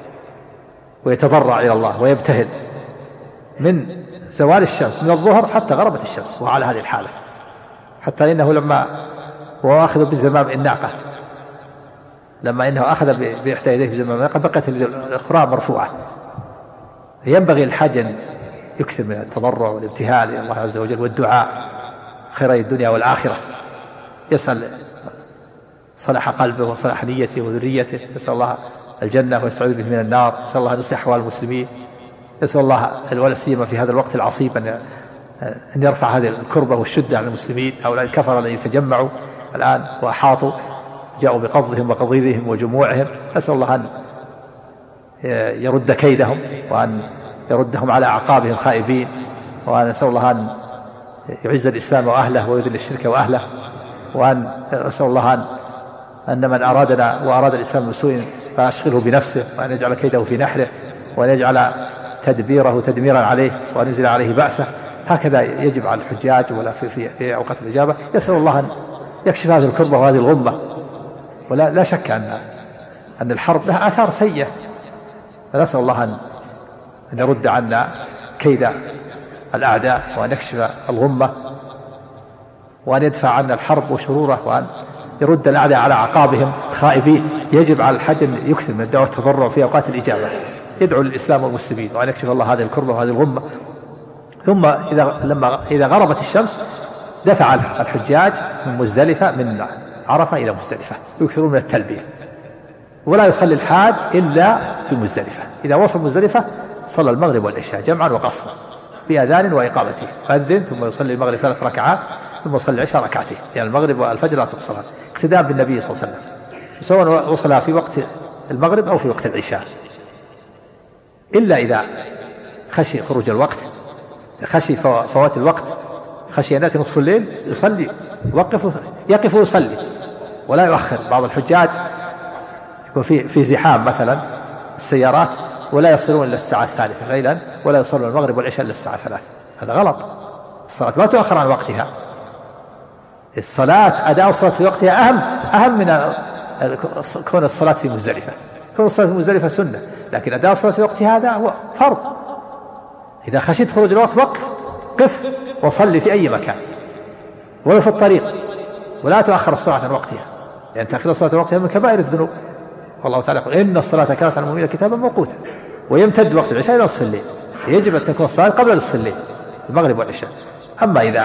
ويتضرع إلى الله ويبتهل من زوال الشمس من الظهر حتى غربت الشمس، وهو على هذه الحالة، حتى إنه لما وهو أخذ بزمام الناقة، لما إنه أخذ بإحدى يديه بزمام الناقة بقت الأخرى مرفوعة. ينبغي الحاج أن يكثر من التضرع والابتهال إلى الله عز وجل والدعاء خيري الدنيا والآخرة، يسأل صلاح قلبه وصلاح نيته وذريته، يسأل الله الجنة ويستعيذ به من النار، يسأل الله أن يصلح أحوال المسلمين، يسأل الله ولا سيما في هذا الوقت العصيب أن أن يرفع هذه الكربة والشدة عن المسلمين. هؤلاء الكفرة الذين تجمعوا الآن وأحاطوا جاءوا بقضهم وقضيضهم وجموعهم، نسأل الله أن يرد كيدهم وأن يردهم على أعقابهم خائبين، وأن نسأل الله أن يعز الإسلام وأهله ويذل الشرك وأهله، وأن نسأل الله أن أن من أرادنا وأراد الإسلام بسوء فأشغله بنفسه، وأن يجعل كيده في نحره، وأن يجعل تدبيره تدميرا عليه، وأن ينزل عليه بأسه. هكذا يجب على الحجاج ولا في, في, في أوقات الإجابة. يسأل الله أن يكشف هذه الكربة وهذه الغمة. ولا لا شك أن أن الحرب لها آثار سيئة، فنسأل الله أن أن يرد عنا كيد الأعداء، وأن يكشف الغمة، وأن يدفع عنا الحرب وشروره، وأن يرد الأعداء على أعقابهم خائبين. يجب على الحج أن يكثر من الدعوة والتضرع في أوقات الإجابة، يدعو للإسلام والمسلمين، وأن يكشف الله هذه الكربة وهذه الغمة. ثم إذا لما إذا غربت الشمس دفع الحجاج من مزدلفة من عرفة إلى مزدلفة، يكثرون من التلبية، ولا يصلي الحاج إلا بمزدلفة. إذا وصل مزدلفة صلى المغرب والعشاء جمعا وقصرا بأذان وإقامته، يؤذن ثم يصلي المغرب ثلاث ركعات ثم يصلي العشاء ركعتين، يعني المغرب والفجر لا تقصران، اقتداء بالنبي صلى الله عليه وسلم، سواء وصلها في وقت المغرب أو في وقت العشاء، إلا إذا خشي خروج الوقت، خشي فوات الوقت، خشي أن يأتي نصف الليل يصلي وقف يقف ويصلي ولا يؤخر. بعض الحجاج يكون في في زحام مثلا السيارات ولا يصلون إلا الساعة الثالثة ليلا، ولا يصلون المغرب والعشاء إلا الساعة ثلاثة، هذا غلط. الصلاة ما تؤخر عن وقتها، الصلاة أداء الصلاة في وقتها أهم أهم من كون الصلاة في مزدلفة. كون الصلاة في مزدلفة سنة، لكن أداء الصلاة في وقتها هذا هو فرض. إذا خشيت خروج الوقت وقف قف وصلي في أي مكان ولو في الطريق، ولا تؤخر الصلاة عن وقتها، لأن تأخير الصلاة عن وقتها من كبائر الذنوب. والله تعالى يقول إن الصلاة كانت على المؤمنين كتابا موقوتا، ويمتد وقت العشاء إلى نصف الليل، يجب أن تكون الصلاة قبل نصف الليل المغرب والعشاء. أما إذا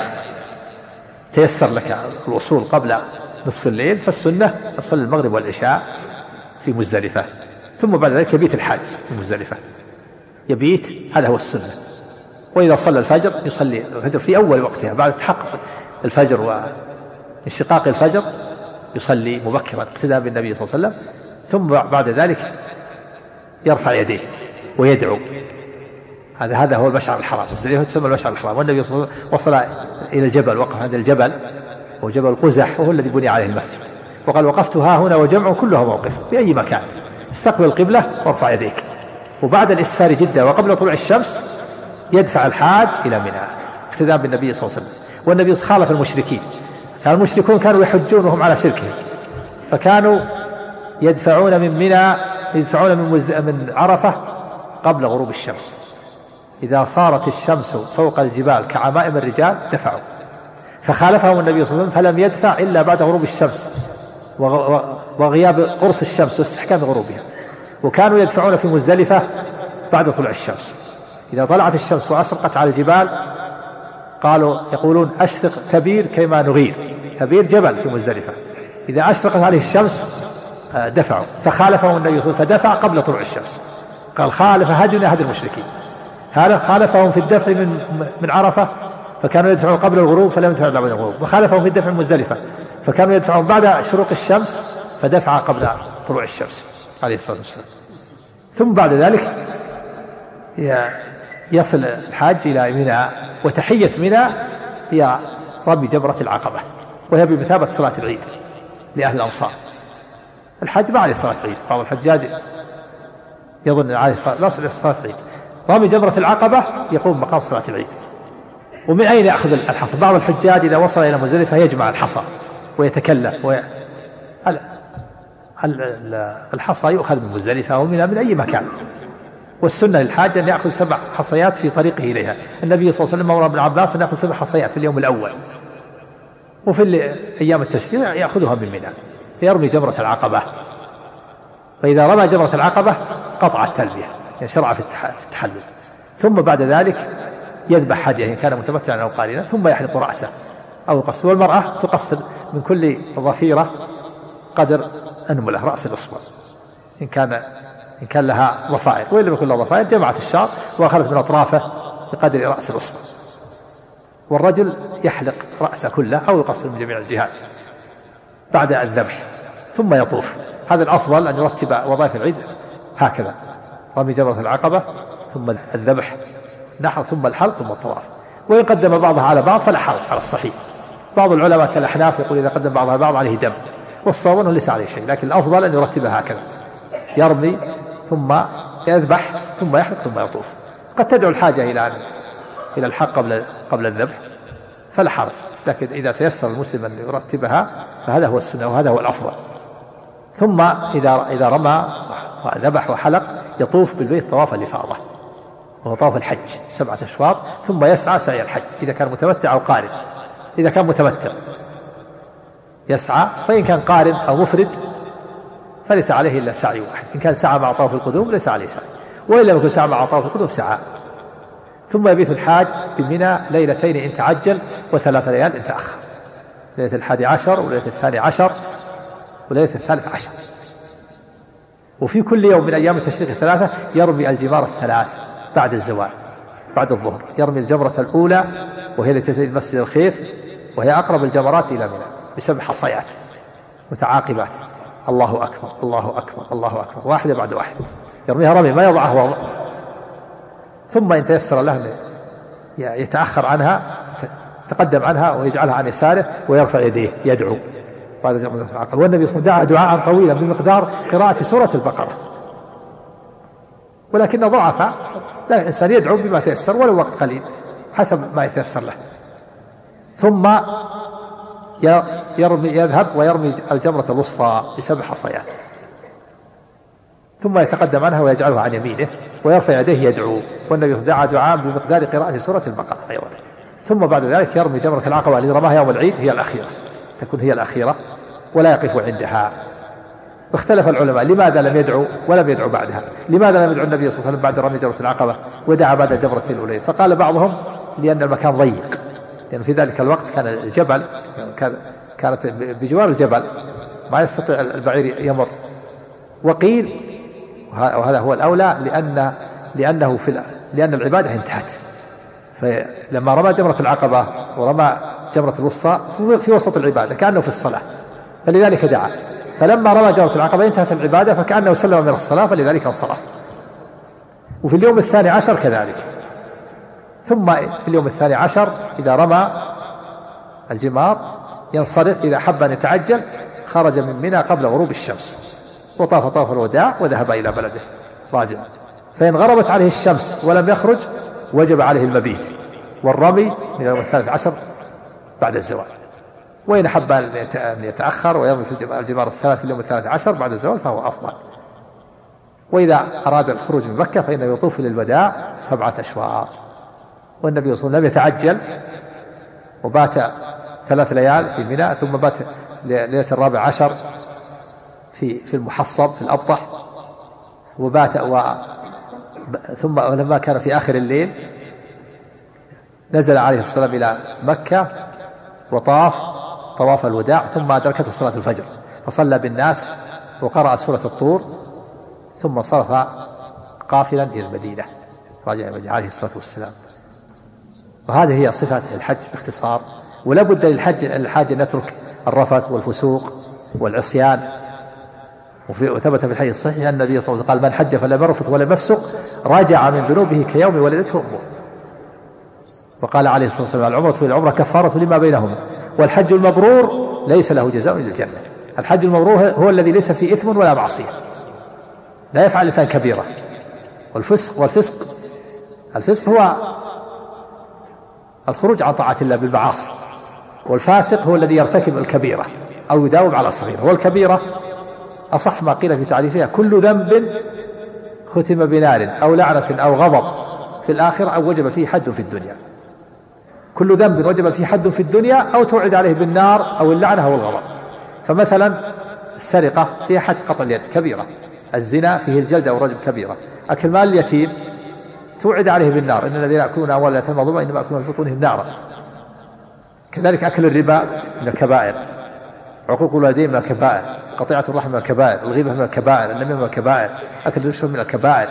تيسر لك الوصول قبل نصف الليل فالسنة تصلي المغرب والعشاء في مزدلفة، ثم بعد ذلك يبيت الحاج في مزدلفة، يبيت، هذا هو السنة. وإذا صلى الفجر يصلي الفجر في أول وقتها بعد تحقق الفجر وانشقاق الفجر، يصلي مبكرا اقتداء بالنبي صلى الله عليه وسلم، ثم بعد ذلك يرفع يديه ويدعو. هذا هذا هو المشعر الحرام، مزدلفة تسمى المشعر الحرام. والنبي صلى الله عليه وسلم وصل إلى الجبل، وقف عند الجبل وهو جبل قزح، وهو الذي بني عليه المسجد، وقال وقفت ها هنا وجمع كلها موقف بأي مكان، استقبل القبلة وارفع يديك. وبعد الإسفار جدا وقبل طلوع الشمس يدفع الحاج إلى منى اقتداء بالنبي صلى الله عليه وسلم. والنبي خالف المشركين، كان المشركون كانوا يحجون وهم على شركهم، فكانوا يدفعون من منى يدفعون من, من عرفة قبل غروب الشمس. إذا صارت الشمس فوق الجبال كعمائم الرجال دفعوا، فخالفهم النبي صلى الله عليه وسلم فلم يدفع إلا بعد غروب الشمس وغياب قرص الشمس واستحكام غروبها. وكانوا يدفعون في مزدلفة بعد طلوع الشمس، إذا طلعت الشمس وأشرقت على الجبال قالوا يقولون أشرق تبير كيما نغير، تبير جبل في مزدلفة، إذا أشرقت عليه الشمس دفعوا، فخالفهم النبي صلى الله عليه وسلم فدفع قبل طلوع الشمس. قال خالف هدنا هدي المشركين، هذا خالفهم في الدفع من من عرفة فكانوا يدفعون قبل الغروب فلم يدفعوا بعد الغروب، وخالفهم في الدفع من مزدلفة فكانوا يدفعون بعد شروق الشمس فدفع قبل طلوع الشمس عليه الصلاة والسلام. ثم بعد ذلك يصل الحاج إلى منى، وتحية منى هي رمي جمرة العقبة، وهي بمثابة صلاة العيد لأهل الأمصار، الحج ما عليه صلاة عيد. بعض الحجاج يظن عليه صلاة لا صلاة عيد. رامي جمرة العقبة يقوم مقام صلاة العيد. ومن أين يأخذ الحصى؟ بعض الحجاج إذا وصل إلى مزدلفة يجمع الحصى ويتكلف وي... الحصى يؤخذ من مزدلفة ومن من أي مكان. والسنة للحاج أن يأخذ سبع حصيات في طريقه إليها. النبي صلى الله عليه وسلم أمر ابن عباس أن يأخذ سبع حصيات في اليوم الأول، وفي أيام التشريع يأخذها من منى يرمي جمرة العقبة. فإذا رمى جمرة العقبة قطع التلبية يعني شرع في التحلل، ثم بعد ذلك يذبح هديه إن كان متمتعا أو قارنا، ثم يحلق رأسه أو يقصر. والمرأة تقصر من كل ظفيرة قدر أنملة رأس الأصبع إن كان إن كان لها ضفائر، وإن لم يكن لها ضفائر جمعت الشعر وأخذت من أطرافه بقدر رأس الأصبع. والرجل يحلق رأسه كله أو يقصر من جميع الجهات بعد الذبح ثم يطوف. هذا الأفضل أن يرتب وظائف العيد هكذا: رمي جمرة العقبة ثم الذبح نحر ثم الحلق ثم الطواف. وإن قدم بعضها على بعض فلا حرج على الصحيح. بعض العلماء كالأحناف يقول إذا قدم بعضها على بعض عليه دم، والصواب أنه ليس عليه شيء، لكن الأفضل أن يرتبها هكذا: يرمي ثم يذبح ثم يحلق ثم يطوف. قد تدعو الحاجة إلى إلى الحق قبل قبل الذبح فلا حرج، لكن إذا تيسر المسلم أن يرتبها فهذا هو السنة وهذا هو الأفضل. ثم إذا إذا رمى وذبح وحلق يطوف بالبيت طواف الإفاضة وهو طواف الحج سبعة أشواط، ثم يسعى سعي الحج إذا كان متمتع أو قارن. إذا كان متمتع يسعى، فإن كان قارن أو مفرد فليس عليه إلا سعي واحد. إن كان سعى مع طواف القدوم ليس عليه سعي، وإن لم يكن سعى مع طواف القدوم سعى. ثم يبيت الحاج بمنى ليلتين إن تعجل وثلاث ليال إن تأخر: ليلة الحادي عشر وليلة الثاني عشر وليلة الثالث عشر. وفي كل يوم من أيام التشريق الثلاثة يرمي الجمار الثلاث بعد الزوال بعد الظهر. يرمي الجمرة الأولى وهي التي تأتي المسجد الخيف وهي أقرب الجمرات إلى منى بسبع حصيات متعاقبات: الله أكبر الله أكبر الله أكبر، واحدة بعد واحدة يرميها رمي ما يضعها وضع. ثم إن تيسر له يتأخر عنها تقدم عنها ويجعلها عن يساره ويرفع يديه يدعو بعد جمرة العقبة. والنبي صلى الله عليه وسلم دعاء طويلا بمقدار قراءة سورة البقرة، ولكن ضعف. لا، الإنسان يدعو بما تيسر ولو وقت قليل حسب ما يتيسر له. ثم يرمي يذهب ويرمي الجمرة الوسطى بسبع حصيات، ثم يتقدم عنها ويجعلها عن يمينه ويرفع يديه يدعو. والنبي دعا دعاء بمقدار قراءة سورة البقرة أيضا. ثم بعد ذلك يرمي جمرة العقبة التي رماها يوم العيد، هي الأخيرة، تكون هي الأخيرة ولا يقف عندها. واختلف العلماء لماذا لم يدعو ولم يدعو بعدها. لماذا لم يدعو النبي صلى الله عليه وسلم بعد رمي جمرة العقبة ودعا بعد الجمرة الأولى؟ فقال بعضهم لأن المكان ضيق، لأن في ذلك الوقت كان الجبل كانت بجوار الجبل ما يستطيع البعير يمر. وقيل وهذا هو الأولى لأن لأنه في لأن العبادة انتهت، فلما رمى جمرة العقبة ورمى جمرة الوسطى في وسط العبادة كأنه في الصلاة، فلذلك دعا. فلما رمى جمرة العقبة انتهت العبادة فكأنه سلم من الصلاة، فلذلك انصرف. وفي اليوم الثاني عشر كذلك. ثم في اليوم الثاني عشر إذا رمى الجمار ينصرف. إذا حب أن يتعجل خرج من منى قبل غروب الشمس وطاف طواف الوداع وذهب إلى بلده راجع. فإن غربت عليه الشمس ولم يخرج وجب عليه المبيت والرمي من اليوم الثالث عشر بعد الزوال. وإن حب أن يتأخر ويرمي في الجمار الثلاث في اليوم الثالث عشر بعد الزوال فهو أفضل. وإذا أراد الخروج من مكة فإنه يطوف للوداع سبعة أشواط. والنبي صلى الله عليه وسلم لم يتعجل وبات ثلاث ليال في منى، ثم بات ليلة الرابع عشر في في المحصب في الأبطح، وبات و ثم لما كان في آخر الليل نزل عليه الصلاة والسلام إلى مكة وطاف طواف الوداع، ثم أدركته صلاة الفجر فصلى بالناس وقرأ سورة الطور، ثم صرف قافلا إلى المدينة راجع إلى المدينة عليه الصلاة والسلام. وهذه هي صفة الحج باختصار. ولا بد للحج الحاج أن يترك الرفث والفسوق والعصيان. وثبت في الحديث الصحيح أن النبي صلى الله عليه وسلم قال: من حج فلم يرفث ولم يفسق رجع من ذنوبه كيوم ولدته أمه. وقال عليه الصلاة والسلام: العمرة والعمرة كفارة لما بينهما، والحج المبرور ليس له جزاء إلا الجنة. الحج المبرور هو الذي ليس فيه إثم ولا معصية، لا يفعل الإنسان كبيرة. والفسق والفسق الفسق هو الخروج عن طاعة الله بالمعاصي، والفاسق هو الذي يرتكب الكبيرة أو يداوم على الصغيرة. والكبيرة أصح ما قيل في تعريفها كل ذنب ختم بنار أو لعنة أو غضب في الآخرة أو وجب فيه حد في الدنيا. كل ذنب وجب فيه حد في الدنيا أو توعد عليه بالنار أو اللعنة أو الغضب. فمثلا السرقة فيها حد قطع اليد كبيرة، الزنا فيه الجلد أو الرجم كبيرة، أكل مال اليتيم توعد عليه بالنار، إن الذين يأكلون أموال اليتامى ظلما إنما يأكلون في بطونهم نارا. كذلك أكل الربا من الكبائر، عقوق الوالدين من الكبائر، قطيعة الرحم من الكبائر، الغيبة من الكبائر، النميمة من الكبائر، أكل الرشوة من الكبائر.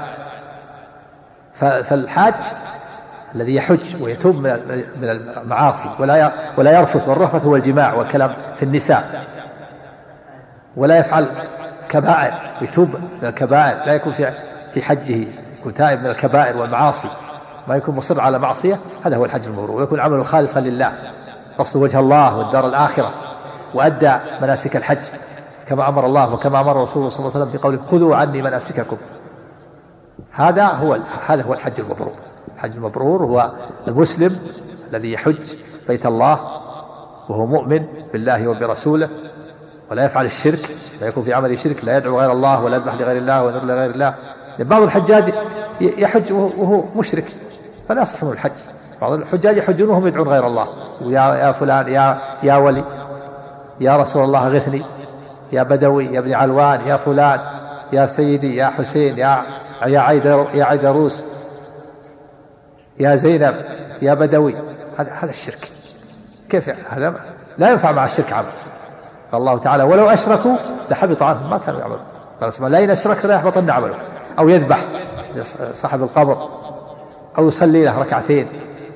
فالحاج الذي يحج ويتوب من المعاصي ولا ولا يرفث، والرفث هو الجماع والكلام في النساء، ولا يفعل كبائر ويتوب من الكبائر، لا يكون في في حجه يكون تائب من الكبائر والمعاصي، ما يكون مصر على معصية، هذا هو الحج المبرور. ويكون عمله خالصا لله، قصد وجه الله والدار الآخرة، وأدى مناسك الحج كما أمر الله وكما أمر رسوله صلى الله عليه وسلم بقوله خذوا عني مناسككم. هذا هو هذا هو الحج المبرور. الحج المبرور هو المسلم الذي يحج بيت الله وهو مؤمن بالله وبرسوله ولا يفعل الشرك، لا يكون في عمله شرك، لا يدعو غير الله ولا يذبح لغير الله ولا يذبح لغير الله. بعض الحجاج يحج وهو مشرك فلا يصح منه الحج. بعض الحجاج يحجون وهم يدعون غير الله، يا يا فلان يا يا ولي يا رسول الله غثني، يا بدوي يا ابن علوان، يا فلان يا سيدي، يا حسين، يا يا عيدر يا عيدروس، يا زينب، يا بدوي. هذا هذا الشرك. كيف هذا؟ لا ينفع مع الشرك عمل. قال الله تعالى ولو أشركوا لحبط عنهم ما كانوا يعملون. قال سبحانه لا إن أشركت لا يحبطن عمله. أو يذبح صاحب القبر، أو يصلي له ركعتين،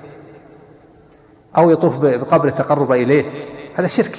أو يطوف بقبر التقرب إليه، هذا شرك.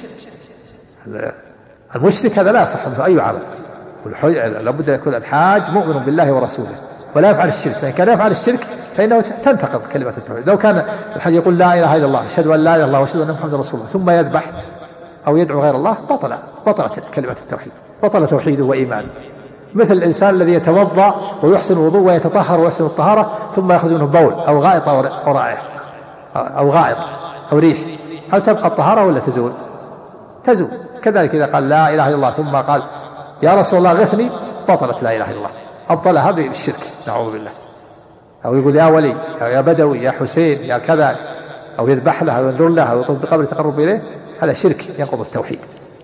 المشرك هذا لا يصح منه أي عمل. لابد أن يكون الحاج مؤمن بالله ورسوله ولا يفعل الشرك، فإن كان يفعل الشرك فإنه تنتقض كلمة التوحيد. لو كان الحاج يقول لا إله إلا الله أشهد أن لا إله إلا الله وأشهد أن محمدا رسول الله ثم يذبح أو يدعو غير الله بطل بطلت كلمة التوحيد، بطل توحيده وإيمانه. مثل الإنسان الذي يتوضأ ويحسن الوضوء ويتطهر ويحسن الطهارة ثم يأخذ منه بول أو غائط أو رائحة أو غائط أو ريح، هل تبقى الطهارة ولا تزول؟ تزول. كذلك إذا قال لا إله إلا الله ثم قال يا رسول الله غثني بطلت لا إله إلا الله، أبطلها بالشرك نعوذ بالله. أو يقول يا ولي يا بدوي يا حسين يا كذا، أو يذبح له أو ينذر له أو يطوف بقبر تقرب إليه، هذا شرك ينقض التوحيد.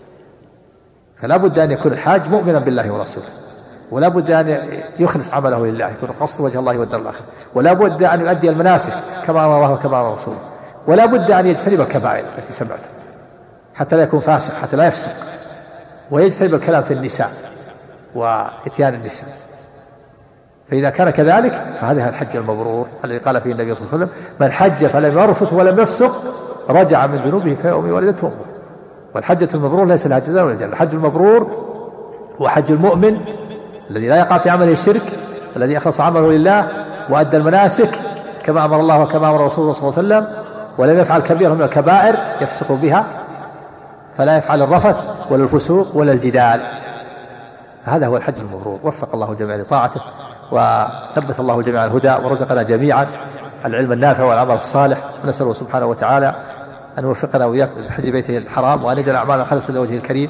فلا بد أن يكون الحاج مؤمنا بالله ورسوله، ولا بد أن يخلص عمله لله، يكون قصد وجه الله والدار الآخرة، ولا بد أن يؤدي المناسك كما أمر الله وكما أمر رسوله، ولا بد أن يجتنب الكبائر التي سمعتها حتى لا يكون فاسق، حتى لا يفسق، ويجتنب الكلام في النساء وإتيان النساء. فإذا كان كذلك فهذا الحج المبرور الذي قال فيه النبي صلى الله عليه وسلم من حج فلم يرفث ولم يفسق رجع من ذنوبه كيوم ولدته أمه. والحجة المبرور ليس لها جزاء ولا جنة. الحج المبرور هو حج المؤمن الذي لا يقع في عمله الشرك، الذي أخلص عمله لله وأدى المناسك كما أمر الله وكما أمر رسوله صلى الله عليه وسلم، ولم يفعل كبيرة من الكبائر يفسق بها، فلا يفعل الرفث ولا الفسوق ولا الجدال. هذا هو الحج المبرور. وفق الله الجميع لطاعته، وثبت الله الجميع على الهدى، ورزقنا جميعا العلم النافع والعمل الصالح. ونسأله سبحانه وتعالى أن يوفقنا وإياكم لحج بيته الحرام، وأن يجعل أعمالنا خالصة لوجهه الكريم،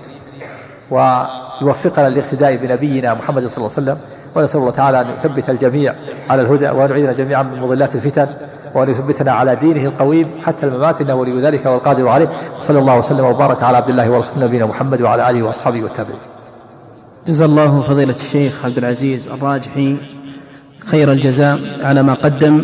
ويوفقنا للاقتداء بنبينا محمد صلى الله عليه وسلم. ونسأل الله تعالى أن يثبت الجميع على الهدى، وأن يعيذنا جميعا من مضلات الفتن، وأن يثبتنا على دينه القويم حتى الممات، إنه ولي ذلك والقادر عليه. وصلى الله وسلم وبارك على عبد الله ورسوله نبينا محمد وعلى آله وأصحابه والتابعين. جزا الله فضيلة الشيخ عبد العزيز الراجحي خير الجزاء على ما قدم،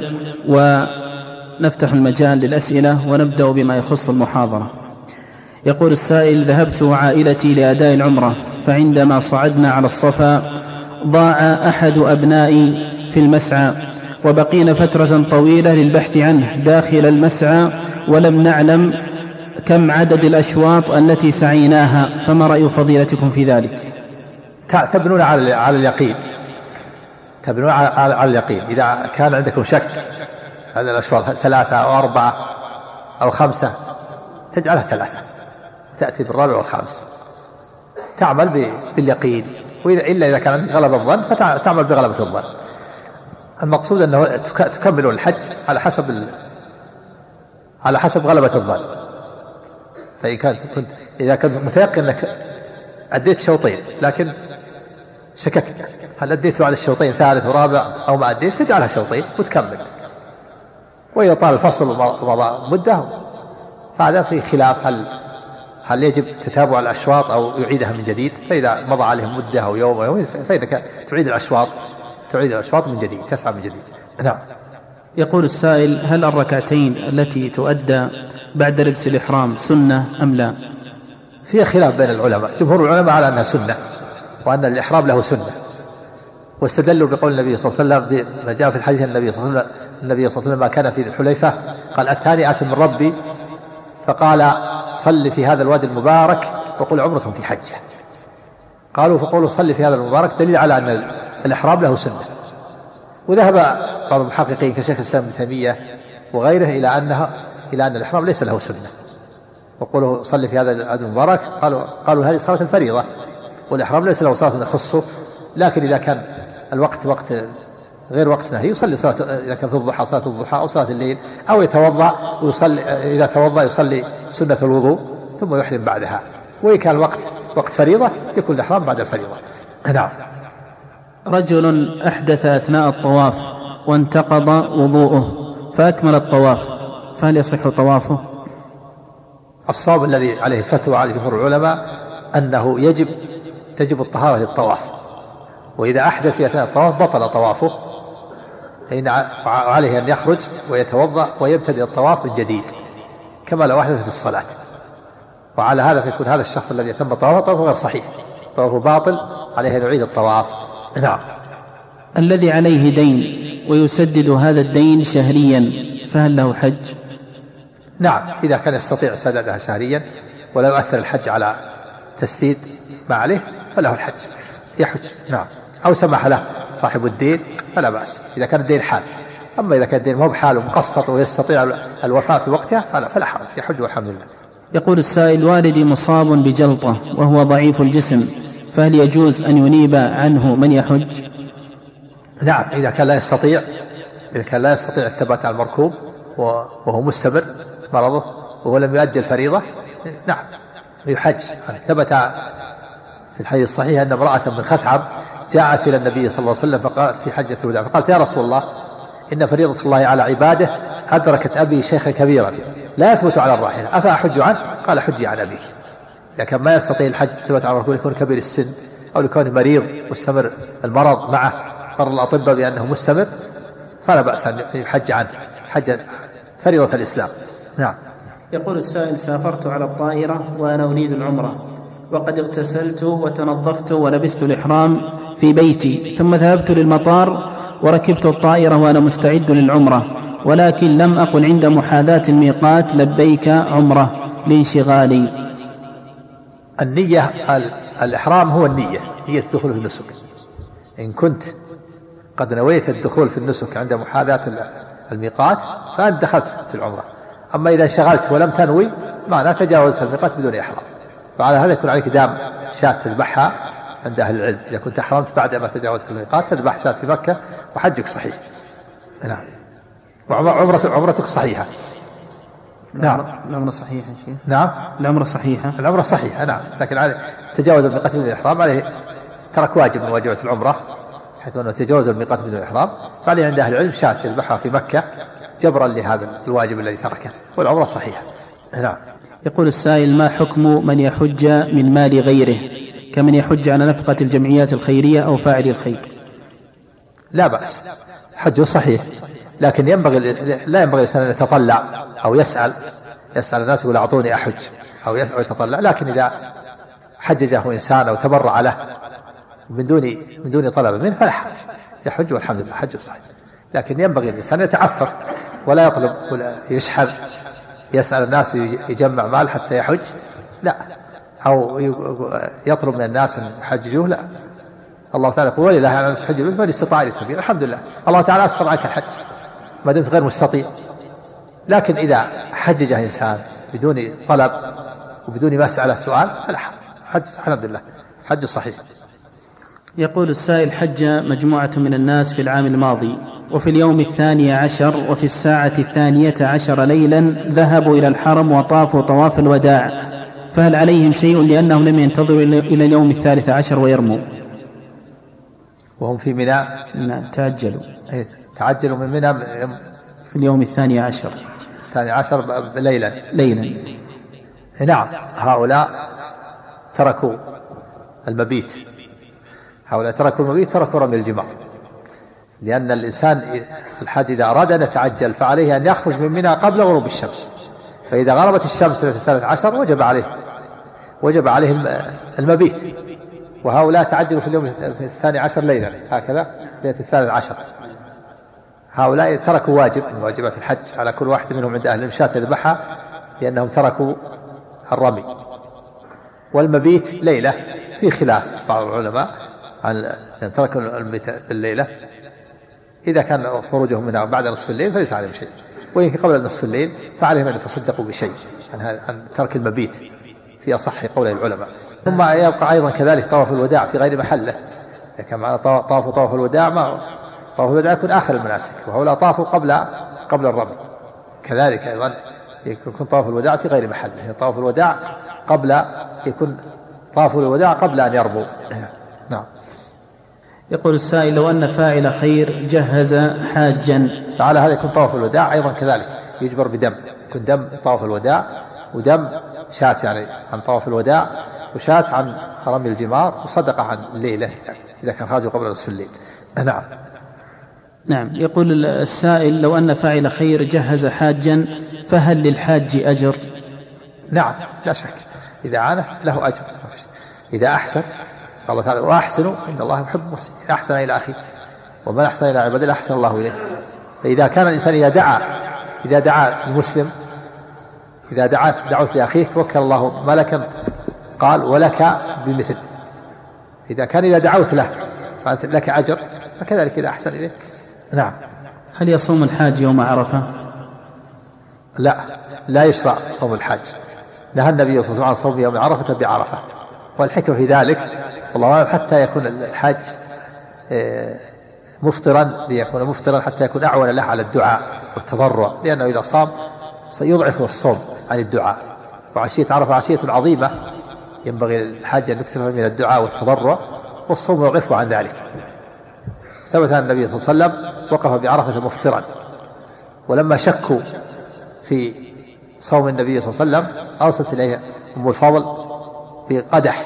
ونفتح المجال للأسئلة ونبدأ بما يخص المحاضرة. يقول السائل: ذهبت وعائلتي لأداء العمرة، فعندما صعدنا على الصفا ضاع أحد أبنائي في المسعى، وبقينا فترة طويلة للبحث عنه داخل المسعى، ولم نعلم كم عدد الأشواط التي سعيناها، فما رأي فضيلتكم في ذلك؟ تبنون على على اليقين، تبنون على, على اليقين. إذا كان عندكم شك هذا الأشواط ثلاثة أو أربعة أو خمسة تجعلها ثلاثة، تأتي بالرابع والخامس. تعمل باليقين، وإذا إلا إذا كان غلب الظن فتعمل بغلبة الظن. المقصود أنه تكمل الحج على حسب على حسب غلبة الظن. فإن كنت كنت إذا كنت متيقن أنك أديت شوطين لكن شككت هل أديت على الشوطين ثالث ورابع أو ما أديت، تجعلها شوطين وتكمل. وإذا طال الفصل ومضى مدة فهذا في خلاف هل هل يجب تتابع الأشواط أو يعيدها من جديد. فإذا مضى عليهم مدة أو يوم أو يومين فإنك تعيد الأشواط تعيد الأشواط من جديد، تسعى من جديد. نعم. يقول السائل: هل الركعتين التي تؤدى بعد لبس الإحرام سنة أم لا؟ فيها خلاف بين العلماء. جمهور العلماء على أنها سنة وأن الإحرام له سنة، واستدلوا بقول النبي صلى الله عليه وسلم ما جاء في الحديث النبي صلى الله عليه وسلم النبي صلى الله عليه وسلم ما كان في الحليفة قال: أتاني آت من ربي فقال: صل في هذا الوادي المبارك وقل عمرة في حجة. قالوا: فقولوا صل في هذا المبارك دليل على أن الإحرام له سنة. وذهب بعض المحققين كشيخ الإسلام ابن تيمية وغيره إلى أنها إلى أن الإحرام ليس له سنة، وقولوا صل في هذا الوادي المبارك قالوا قالوا هذه صلاة الفريضة والإحرام ليس له صلاة يخصه. لكن إذا كان الوقت وقت غير وقت نهي يصلي صلاة، إذا كان في الضحى صلاة الضحى أو صلاة الليل، أو يتوضأ ويصلي إذا توضأ يصلي سنة الوضوء ثم يحرم بعدها. وإن كان الوقت وقت فريضة يكون الإحرام بعد الفريضة. نعم. رجل أحدث أثناء الطواف وانتقض وضوءه فأكمل الطواف، فهل يصح طوافه؟ الصواب الذي عليه الفتوى على جمهور العلماء أنه يجب تجب الطهارة للطواف، وإذا أحدث في أثناء الطواف بطل طوافه، فإن عليه أن يخرج ويتوضأ ويبتدئ الطواف من جديد كما لو أحدث في الصلاة. وعلى هذا فيكون هذا الشخص الذي يتم طوافه طوافه غير صحيح، طوافه باطل، عليه أن يعيد الطواف. نعم. الذي عليه دين ويسدد هذا الدين شهريا فهل له حج؟ نعم، إذا كان يستطيع سدادها شهريا ولا يؤثر الحج على تسديد ما عليه فله الحج، يحج. نعم. أو سمح له صاحب الدين فلا بأس إذا كان الدين حال. أما إذا كان الدين مو بحال ومقسط ويستطيع الوفاء في وقتها فلا, فلا حرج، يحج والحمد لله. يقول السائل: والدي مصاب بجلطة وهو ضعيف الجسم، فهل يجوز أن ينيب عنه من يحج؟ نعم، إذا كان لا يستطيع إذا كان لا يستطيع الثبات على المركوب وهو مستمر مرضه وهو لم يؤدي الفريضة، نعم يحج. ثبت في الحديث الصحيح أن امرأة من خثعم جاءت إلى النبي صلى الله عليه وسلم فقالت في حجة الوداع فقالت: يا رسول الله، إن فريضة الله على عباده أدركت أبي شيخا كبيرا لا يثبت على الراحلة، أفأحج عنه؟ قال: حجي عن أبيك. إذا كان ما يستطيع الحج ثبت على المركوب يكون كبير السن أو يكون مريض مستمر المرض معه قرر الأطباء بأنه مستمر فلا بأس أن يحج عنه حج فريضة الإسلام. نعم. يقول السائل: سافرت على الطائرة وأنا أريد العمرة، وقد اغتسلت وتنظفت ولبست الإحرام في بيتي، ثم ذهبت للمطار وركبت الطائرة وأنا مستعد للعمرة، ولكن لم أقل عند محاذاة الميقات لبيك عمرة لانشغالي. النية الإحرام هو النية نية الدخول في النسك. إن كنت قد نويت الدخول في النسك عند محاذاة الميقات فأنت دخلت في العمرة. أما إذا انشغلت ولم تنوي معناه تجاوزت الميقات بدون إحرام، فعلى هذا يكون عليك دام شاة تذبحها عند أهل العلم. إذا كنت أحرمت بعد ما تجاوزت الميقات تذبح شاة في مكة وحجك صحيح. نعم. وعمرتك عمرتك صحيحة. نعم. العمرة صحيحة شيء. نعم. العمرة صحيحة. العمرة صحيحة. نعم. لكن عليه تجاوز الميقات بدون إحرام عليه ترك واجب من واجبات العمرة، حيث أنه تجاوز الميقات بدون إحرام، فعليه عند أهل العلم شاة يذبحها في مكة جبرا لهذا الواجب الذي تركه، والعمرة صحيحة. نعم. يقول السائل: ما حكم من يحج من مال غيره كمن يحج على نفقة الجمعيات الخيرية أو فاعل الخير؟ لا بأس، حجه صحيح، لكن ينبغي لا ينبغي الإنسان أن يتطلع أو يسأل يسأل الناس يقول أعطوني أحج أو يتطلع. لكن إذا حججه إنسان أو تبرع له من دون من دون طلب منه فلا حرج، يحج والحمد لله حجه صحيح. لكن ينبغي الإنسان يتعفف ولا يطلب ولا يشحذ يسأل الناس يجمع مال حتى يحج، لا، أو يطلب من الناس أن يحججوه، لا. الله تعالى يقول: ولله على الناس حج البيت من استطاع إليه سبيلا. الحمد لله الله تعالى أسقط عنك الحج ما دمت غير مستطيع. لكن إذا حججه إنسان بدون طلب وبدون مسألة سؤال فلا حج، الحمد لله. حج صحيح. يقول السائل: حج مجموعة من الناس في العام الماضي، وفي اليوم الثاني عشر وفي الساعة الثانية عشر ليلا ذهبوا إلى الحرم وطافوا طواف الوداع، فهل عليهم شيء لأنهم لم ينتظروا إلى اليوم الثالث عشر ويرموا وهم في منى؟ نعم، تعجلوا تعجلوا من منى في اليوم الثاني عشر الثاني عشر ليلا ليلا نعم، هؤلاء تركوا المبيت هؤلاء تركوا المبيت تركوا رمي الجمار، لأن الإنسان الحج إذا أراد أن يتعجل فعليه أن يخرج من منى قبل غروب الشمس، فإذا غربت الشمس في الثالث عشر وجب عليه وجب عليه المبيت، وهؤلاء تعجلوا في اليوم الثاني عشر ليلا، هكذا ليلة الثالث عشر. هؤلاء تركوا واجب من واجبات الحج على كل واحد منهم عند أهل المشاة يذبحها، لأنهم تركوا الرمي. والمبيت ليلة في خلاف بعض العلماء عن تركوا المبيت بالليلة، إذا كان خروجهم منها بعد نصف الليل فليس عليهم شيء، وإن قبل نصف الليل فعليهم أن يتصدقوا بشيء عن ترك المبيت في أصح قول العلماء. ثم يبقى أيضا كذلك طواف الوداع في غير محله، إذا كان معنا طواف طواف الوداع ما طواف الوداع يكون آخر المناسك، وهؤلاء طافوا قبل قبل الرمي. كذلك أيضا يكون طواف الوداع في غير محله، طواف الوداع قبل يكون طواف الوداع قبل أن يرموا. نعم. يقول السائل: لو أن فاعل خير جهز حاجا، فعلى هذا يكون طواف الوداع أيضا كذلك يجبر بدم، يكون دم طواف الوداع ودم شاة يعني عن طواف الوداع وشاة عن رمي الجمار وصدقة عن الليلة إذا كان خرجوا قبل نصف الليل. نعم. نعم. يقول السائل: لو أن فاعل خير جهز حاجا فهل للحاج أجر؟ نعم لا شك، إذا عانه له أجر، إذا أحسن الله تعالى وأحسنوا إن الله يحب المحسنين، إذا أحسن إلى أخيه ومن أحسن إلى عباد الله أحسن الله إليه. فإذا كان الإنسان إذا دعا إذا دعا المسلم إذا دعت دعوت لأخيك وكل الله ملكا قال ولك بمثل، إذا كان إذا دعوت له فأنت لك أجر، فكذلك إذا أحسن إليك. نعم. هل يصوم الحاج يوم عرفة؟ لا، لا يشرع صوم الحاج، نهى النبي صلى الله عليه وسلم عن صوم يوم عرفة بعرفة، والحكمة في ذلك والله أعلم حتى يكون الحاج مفطرا، ليكون مفطرا حتى يكون أعون له على الدعاء والتضرع، لأنه إذا صام سيضعف الصوم عن الدعاء، وعشية عرفة عشية عظيمة ينبغي الحاج أن يكثر من الدعاء والتضرع، والصوم يضعفه عن ذلك. ثبت أن النبي صلى الله عليه وسلم وقف بعرفة مفطرا، ولما شكوا في صوم النبي صلى الله عليه وسلم أرسلت إليه أم الفضل بقدح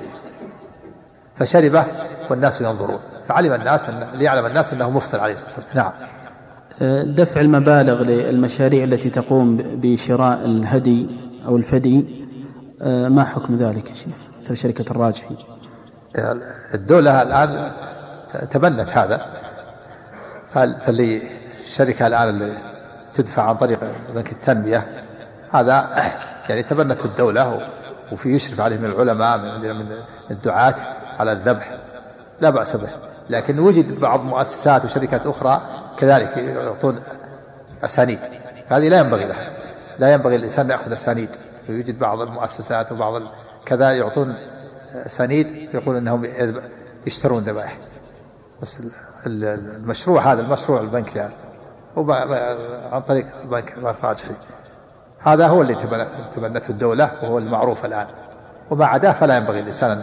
فشربه والناس ينظرون، فعلم الناس أن ليعلم الناس أنه مفطر عليه الصلاة والسلام. نعم. دفع المبالغ للمشاريع التي تقوم بشراء الهدي أو الفدي، ما حكم ذلك يا شيخ مثل شركة الراجحي؟ الدولة الآن تبنت هذا، فاللي الشركة الآن اللي تدفع عن طريق بنك التنمية هذا يعني تبنت الدولة، وفي يشرف عليه من العلماء من الدعاة على الذبح، لا بأس به. لكن وجد بعض مؤسسات وشركات أخرى كذلك يعطون أسانيد، هذه لا ينبغي لها، لا ينبغي الإنسان أن يأخذ أسانيد. يوجد بعض المؤسسات وبعض كذا يعطون أسانيد يقول أنهم يشترون ذبائح، بس المشروع هذا المشروع البنك يعني عن طريق البنك الراجحي هذا هو اللي تبنته الدولة وهو المعروف الآن، وما عداه فلا ينبغي الإنسان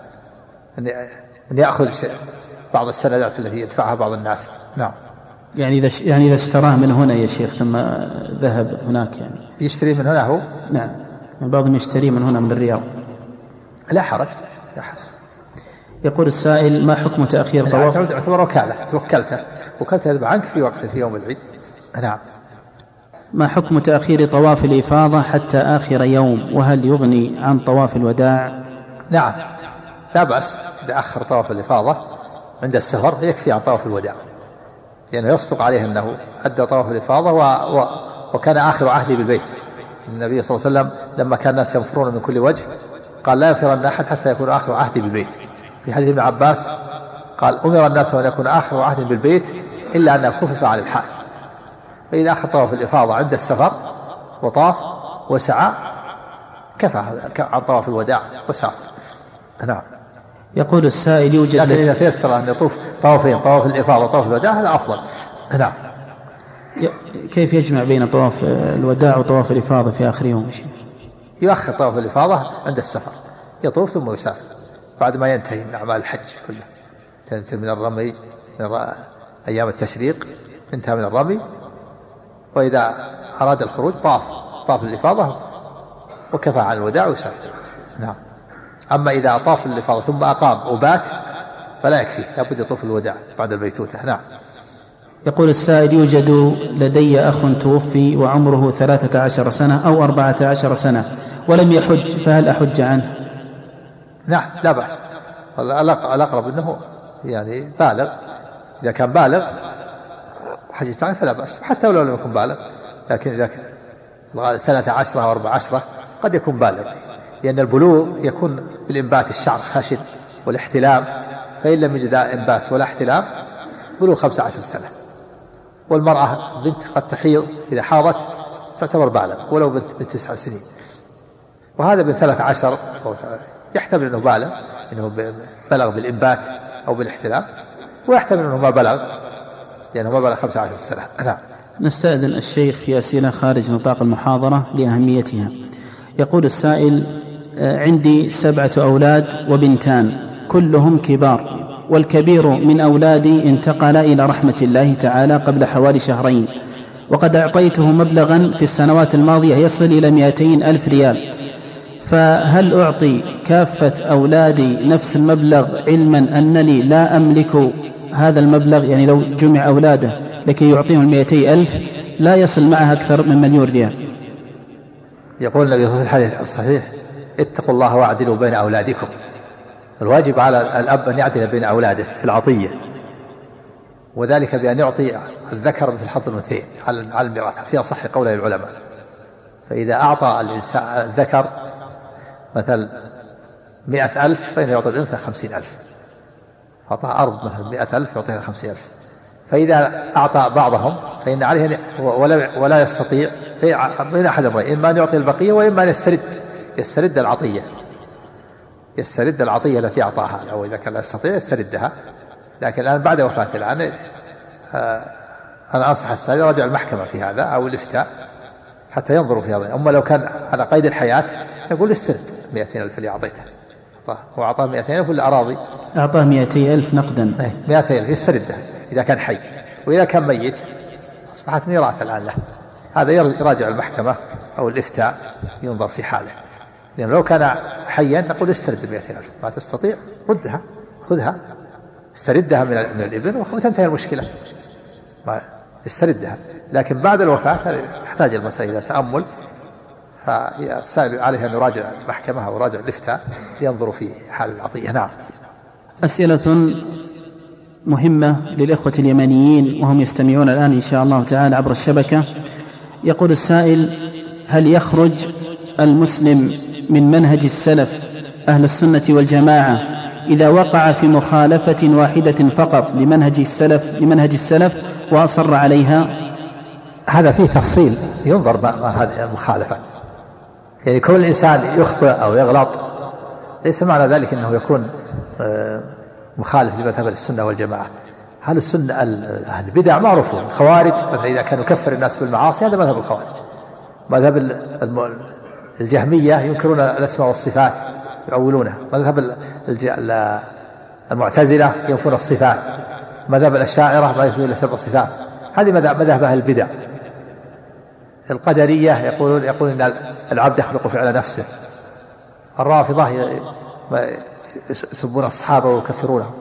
أن يأخذ شيء بعض السندات التي يدفعها بعض الناس. نعم. يعني إذا يعني إذا اشتراه من هنا يا شيخ ثم ذهب هناك يعني يشتري من هنا هو؟ نعم، بعضهم يشتري من هنا من الرياض. لا حرج، لا حرج. يقول السائل: ما حكم تأخير طواف؟ تعتبر وكالة، توكلته وكلته عنك في وقت في يوم العيد. نعم. ما حكم تأخير طواف الإفاضة حتى آخر يوم، وهل يغني عن طواف الوداع؟ نعم لا بأس، إذا أخر طواف الإفاضة عند السفر يكفي عن طواف الوداع، لأنه يعني يصدق عليه أنه أدى طواف الإفاضة و... و... وكان آخر عهدي بالبيت. النبي صلى الله عليه وسلم لما كان الناس ينفرون من كل وجه قال: لا ينفرن أحد حتى يكون آخر عهدي بالبيت. في حديث ابن عباس قال: أمر الناس أن يكون آخر عهد بالبيت إلا أن خفف عن الحال. فإذا أخذ طواف الإفاضة عند السفر وطاف وسعى كفى عن طواف الوداع وسافر. نعم. يقول السائل يوجد لكن إذا تيسر أن يطوف طوافين، طواف الإفاضة وطواف الوداع، هذا أفضل. نعم. كيف يجمع بين طواف الوداع وطواف الإفاضة في آخر يوم؟ يؤخر طواف الإفاضة عند السفر، يطوف ثم يسافر بعد ما ينتهي من أعمال الحج كلها، تنتهي من الرمي من أيام التشريق، انتهى من الرمي، وإذا أراد الخروج طاف طاف الإفاضة وكفى عن الوداع ويسافر. نعم. أما إذا طاف الإفاضة ثم أقام وبات فلا يكفي، لابد يطوف الوداع بعد البيتوتة. نعم. يقول السائل يوجد لدي أخ توفي وعمره ثلاثة عشر سنة أو أربعة عشر سنة ولم يحج، فهل أحج عنه؟ نعم لا بأس، الأقرب أنه يعني بالغ، إذا كان بالغ حجت عنه فلا بأس، حتى ولو لم يكن بالغ، لكن إذا كان ثلاثة عشرة أو أربعة عشرة قد يكون بالغ، لأن البلوغ يكون بالإنبات الشعر خشن والاحتلام، فإن لم يجد إنبات ولا احتلام بلوغ خمسة عشر سنة. والمرأة بنت قد تحيض إذا حاضت تعتبر بالغ ولو بنت من تسع سنين، وهذا من ثلاثة عشر يحتمل أنه بالغ، أنه بلغ بالإنبات أو بالاحتلام، ويحتمل أنه ما بلغ لأنه ما بلغ خمسة عشر سنة. نعم. نستأذن الشيخ في أسئلة خارج نطاق المحاضرة لأهميتها. يقول السائل عندي سبعة أولاد وبنتان كلهم كبار، والكبير من أولادي انتقل إلى رحمة الله تعالى قبل حوالي شهرين، وقد أعطيته مبلغا في السنوات الماضية يصل إلى مئتين ألف ريال، فهل أعطي كافة أولادي نفس المبلغ علما أنني لا أملك هذا المبلغ؟ يعني لو جمع أولاده لكي يعطيهم المئتي ألف لا يصل معها أكثر من مليون ريال. يقول النبي صلى الله عليه وسلم الصحيح اتقوا الله واعدلوا بين أولادكم. الواجب على الأب أن يعدل بين أولاده في العطية، وذلك بأن يعطي الذكر مثل حظ الأنثيين على الميراث في أصح قولي العلماء. فإذا أعطى الإنسان الذكر مثل مئة ألف فإنه يعطي الأنثى خمسين ألف، أعطى أرض مثل مئة ألف يعطيها خمسين ألف. فإذا أعطى بعضهم فإن عليه ولا, ولا يستطيع بين أحد أمرين، إما أن يعطي البقية وإما أن يسترد يسترد العطية يسترد العطية التي أعطاها، أو إذا كان لا يستطيع يستردها. لكن الآن بعد وفاته الآن أنا أنصح السائل يراجع المحكمة في هذا أو الإفتاء حتى ينظروا في هذا. أما لو كان على قيد الحياة يقول استرد مئتين ألف اللي أعطيته، هو أعطاه مئتين ألف ولا أراضي؟ أعطاه مئتي ألف نقدا. مئتين ألف يستردها إذا كان حي، وإذا كان ميت أصبحت ميراث الآن له. هذا يراجع المحكمة أو الإفتاء ينظر في حاله، لأن لو كان حيا نقول استرد المئتين ألف، ما تستطيع ردها خذها استردها من الابن وتنتهي المشكلة، ما استردها. لكن بعد الوفاة تحتاج المسألة إلى تأمل، فالسائل عليه أن يراجع المحكمة أو يراجع الإفتاء ينظر في حال العطية. نعم. أسئلة مهمة للإخوة اليمنيين وهم يستمعون الآن إن شاء الله تعالى عبر الشبكة. يقول السائل هل يخرج المسلم من منهج السلف أهل السنة والجماعة إذا وقع في مخالفة واحدة فقط لمنهج السلف لمنهج السلف وأصر عليها؟ هذا فيه تفصيل، ينظر ما هذه المخالفة. يعني كل إنسان يخطئ أو يغلط ليس معنى ذلك أنه يكون مخالف لمذهب السنة والجماعة. هل السنة أهل البدع معروفون، الخوارج مثلا إذا كانوا يكفر الناس بالمعاصي هذا مذهب الخوارج. مذهب الجهمية ينكرون الأسماء والصفات يعولونها. مذهب المعتزلة ينفون الصفات. مذهب الأشاعرة ما يثبتون إلا سبع صفات. هذه مذهب أهل البدع. القدرية يقولون يقولون أن العبد يخلق فعل نفسه. الرافضة يسبون الصحابة ويكفرونهم.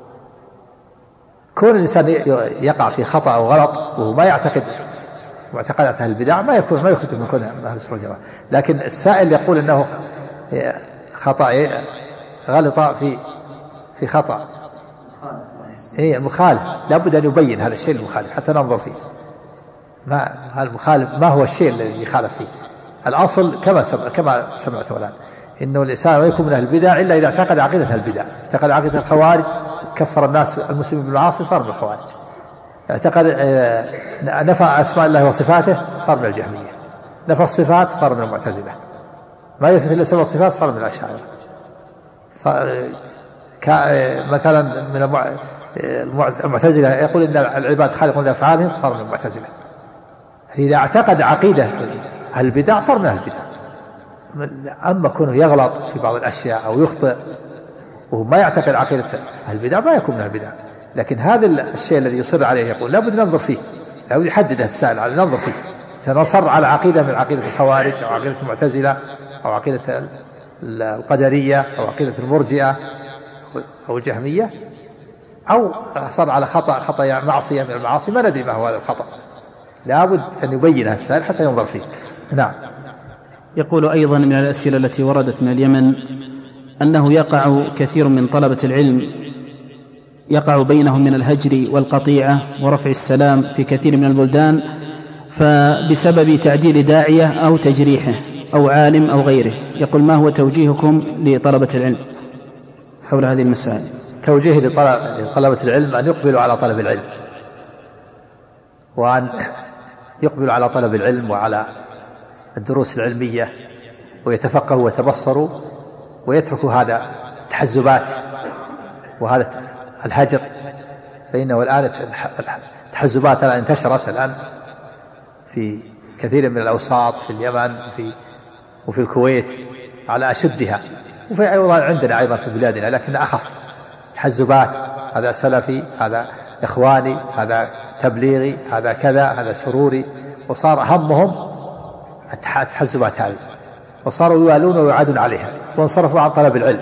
كون الإنسان يقع في خطأ أو غلط وما يعتقد معتقدات أهل البدع ما يكون ما يخرج من كون أهل السنة والجماعة. لكن السائل يقول أنه خطأ غلط في في خطأ إيه المخالف لابد أن يبين هذا الشيء المخالف حتى ننظر فيه. ما المخالف ما هو الشيء الذي يخالف فيه؟ الأصل كما سمع كما سمعت الآن إنه الإنسان لا يكون من أهل البدع إلا إذا اعتقد عقيدة أهل البدع. اعتقد عقيدة الخوارج كفر الناس المسلمين بالمعاصي صار من الخوارج. اعتقد نفى أسماء الله وصفاته صار من الجهمية. نفى الصفات صار من المعتزلة. ما يثبت إلا سبع صفات صار من الأشاعرة. مثلا من المعتزلة يقول إن العباد خالقون لأفعالهم صار من المعتزلة. إذا اعتقد عقيدة أهل البدع صار من أهل البدع. أما كونه يغلط في بعض الأشياء أو يخطئ وهو ما يعتقد عقيدة أهل البدع ما يكون من أهل البدع. لكن هذا الشيء الذي يصر عليه يقول لابد ننظر فيه، لابد يحدد السائل على ننظر فيه. سنصر على عقيدة من عقيدة الخوارج أو عقيدة المعتزلة أو عقيدة القدرية أو عقيدة المرجئة أو الجهمية، أو صار على خطأ خطأ معصية من المعاصي ما ندري ما هو هذا الخطأ، لابد أن يبينها السائل حتى ينظر فيه. نعم. يقول أيضا من الأسئلة التي وردت من اليمن أنه يقع كثير من طلبة العلم يقع بينهم من الهجر والقطيعة ورفع السلام في كثير من البلدان، فبسبب تعديل داعية أو تجريحه أو عالم أو غيره. يقول ما هو توجيهكم لطلبة العلم حول هذه المسائل؟ توجيه لطلبة العلم أن يقبلوا على طلب العلم، وأن يقبلوا على طلب العلم وعلى الدروس العلمية ويتفقهوا ويتبصروا ويتركوا هذا التحزبات وهذا الهجر، فإنه الآن التحزبات الآن انتشرت الآن في كثير من الأوساط في اليمن وفي, وفي الكويت على أشدها، وفي أيضا عندنا أيضا في بلادنا لكن أخف. تحزبات، هذا سلفي، هذا إخواني، هذا تبليغي، هذا كذا، هذا سروري، وصار همهم التحزبات هذه، وصاروا يوالون ويعادون عليها وانصرفوا عن طلب العلم.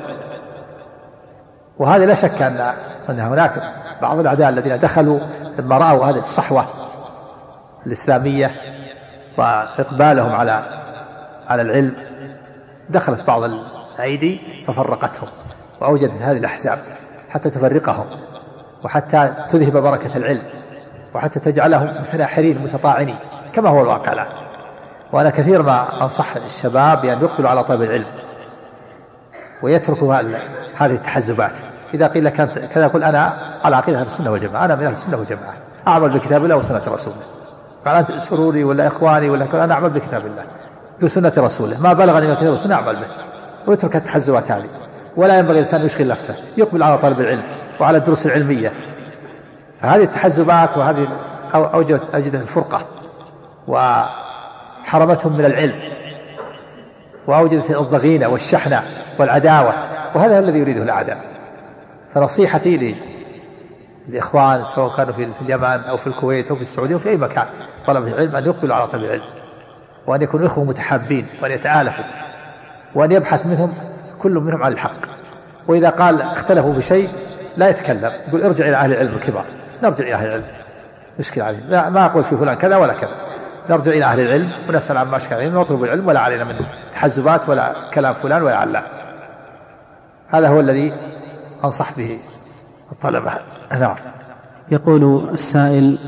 وهذا لا شك أن أن هناك بعض الأعداء الذين دخلوا لما رأوا هذه الصحوة الإسلامية وإقبالهم على على العلم، دخلت بعض الأيدي ففرقتهم وأوجدت هذه الأحزاب حتى تفرقهم وحتى تذهب بركة العلم وحتى تجعلهم متناحرين متطاعنين كما هو الواقع الآن. وأنا كثير ما أنصح الشباب بأن يقبلوا على طلب العلم ويتركوا هذه التحزبات. إذا قيل كذا يقول أنا على عقيدة أهل السنة والجماعة، أنا من أهل السنة والجماعة، أعمل بكتاب الله وسنة رسوله. قال أنت سروري ولا إخواني ولا كذا، أنا أعمل بكتاب الله بسنة رسوله، ما بلغني من كتاب السنة أعمل به، ويترك التحزبات هذه. ولا ينبغي الإنسان يشغل نفسه، يقبل على طلب العلم وعلى الدروس العلمية. فهذه التحزبات وهذه أوجدت الفرقة وحرمتهم من العلم وأوجدت الضغينة والشحنة والعداوة، وهذا الذي يريده الأعداء. فنصيحتي للإخوان سواء كانوا في اليمن أو في الكويت أو في السعودية أو في أي مكان طلب العلم أن يقبلوا على طلب العلم، وأن يكونوا إخوة متحابين، وأن يتآلفوا، وأن يبحث منهم كل منهم عن الحق. وإذا قال اختلفوا بشيء لا يتكلم، يقول ارجع إلى أهل العلم الكبار، نرجع إلى أهل العلم مشكلة عليه، لا ما أقول في فلان كذا ولا كذا، نرجع إلى أهل العلم ونسأل عما أشكال عليهم ونطلب العلم، ولا علينا من تحزبات ولا كلام فلان ولا علان. هذا هو الذي أنصح به الطلبة. نعم. يقول السائل،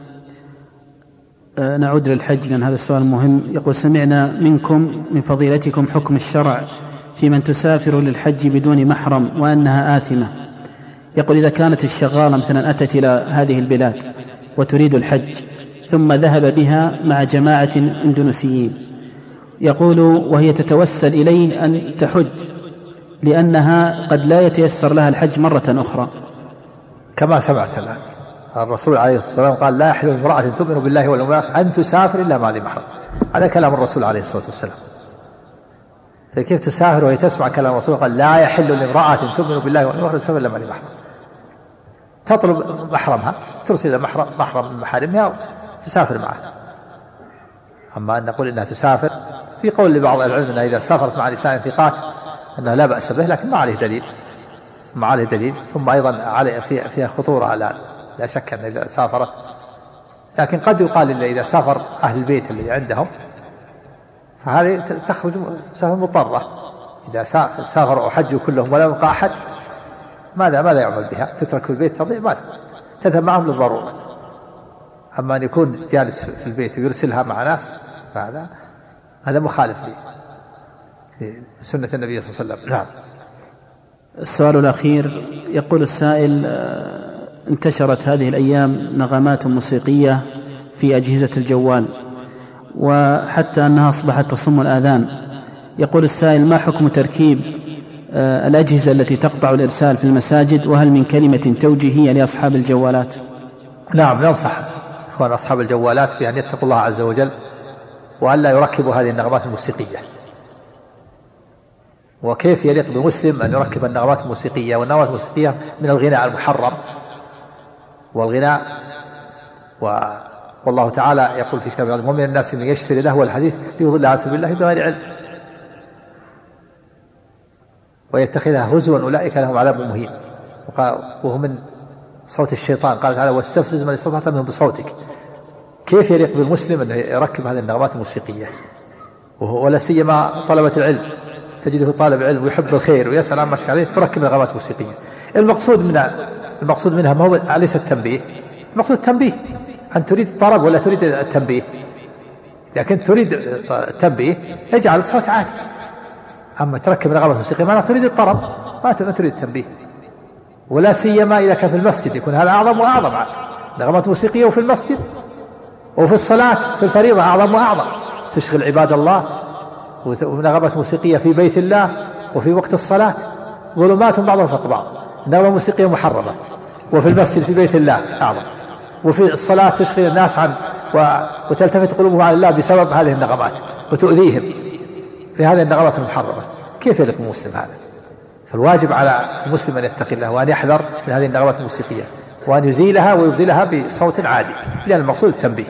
نعود للحج لأن هذا السؤال مهم. يقول سمعنا منكم من فضيلتكم حكم الشرع في من تسافر للحج بدون محرم وأنها آثمة. يقول إذا كانت الشغالة مثلا أتت إلى هذه البلاد وتريد الحج ثم ذهب بها مع جماعة اندونيسيين، يقول وهي تتوسل إليه أن تحج لأنها قد لا يتيسر لها الحج مرة أخرى، كما سمعت الآن الرسول عليه الصلاة والسلام قال لا يحل امرأة تؤمن بالله واليوم الآخر أن تسافر إلا مع ذي محرم. هذا كلام الرسول عليه الصلاة والسلام. فكيف تسافر وهي تسمع كلام الرسول قال لا يحل لامرأة تؤمن بالله واليوم الآخر تسافر إلا مع ذي محرم، تطلب محرمها، ترسل إلى محرم محرم من محارمها وتسافر معه. أما أن نقول إنها تسافر، في قول لبعض العلم أنها إذا سافرت مع نساء ثقات أنها لا بأس به، لكن ما عليه دليل، ما عليه دليل. ثم أيضا عليه فيها خطورة الآن، لا شك أن إذا سافرت، لكن قد يقال إلا إذا سافر أهل البيت اللي عندهم فهذه تخرج سفر مضطرة. إذا سافروا وحجوا كلهم ولا يبقى أحد ماذا ماذا يعمل بها؟ تترك البيت تضيع، ماذا تذهب معهم للضرورة. أما أن يكون جالس في البيت ويرسلها مع ناس فهذا هذا مخالف لسنة النبي صلى الله عليه وسلم. نعم. السؤال الأخير، يقول السائل انتشرت هذه الأيام نغمات موسيقية في أجهزة الجوال وحتى أنها أصبحت تصم الآذان. يقول السائل ما حكم تركيب الأجهزة التي تقطع الإرسال في المساجد، وهل من كلمة توجيهية لأصحاب الجوالات؟ نعم، ننصح إخوان أصحاب الجوالات بأن يتقوا الله عز وجل وأن لا يركبوا هذه النغمات الموسيقية. وكيف يليق بمسلم أن يركب النغمات الموسيقية؟ والنغمات الموسيقية من الغناء المحرم، والغناء و... والله تعالى يقول في كتابه: ومن الناس من يشتري لهو الحديث ليضل عن سبيل الله بغير علم ويتخذها هزوا أولئك لهم عذاب مهين. وهو من صوت الشيطان، قال تعالى: واستفزز من استطعت منهم بصوتك. كيف يليق بالمسلم أن يركب هذه النغمات الموسيقية؟ ولا سيما طلبة العلم، تجده طالب علم ويحب الخير ويسأل عن مشكلة عليه يركب نغمات موسيقية. المقصود منها المقصود منها ما هو ليس التنبيه، المقصود التنبيه. أن تريد الطرب ولا تريد التنبيه؟ إذا كنت تريد التنبيه اجعل الصوت عادي، أما تركب نغمات موسيقية معناه تريد الطرب، ما تريد التنبيه. ولا سيما إذا كان في المسجد يكون هذا أعظم وأعظم عاد، نغمات موسيقية وفي المسجد، وفي الصلاة في الفريضة أعظم وأعظم، تشغل عباد الله. ونغمات موسيقية في بيت الله وفي وقت الصلاة ظلمات بعضها فوق بعض، نغمة موسيقية محرمة. وفي المسجد في بيت الله أعظم، وفي الصلاة تشغل الناس عن وتلتفت قلوبهم عن الله بسبب هذه النغمات وتؤذيهم في هذه النغمات المحرمة. كيف يليق المسلم هذا؟ فالواجب على المسلم أن يتقي الله وأن يحذر من هذه النغمات الموسيقية وأن يزيلها ويبدلها بصوت عادي، لأن المقصود التنبيه.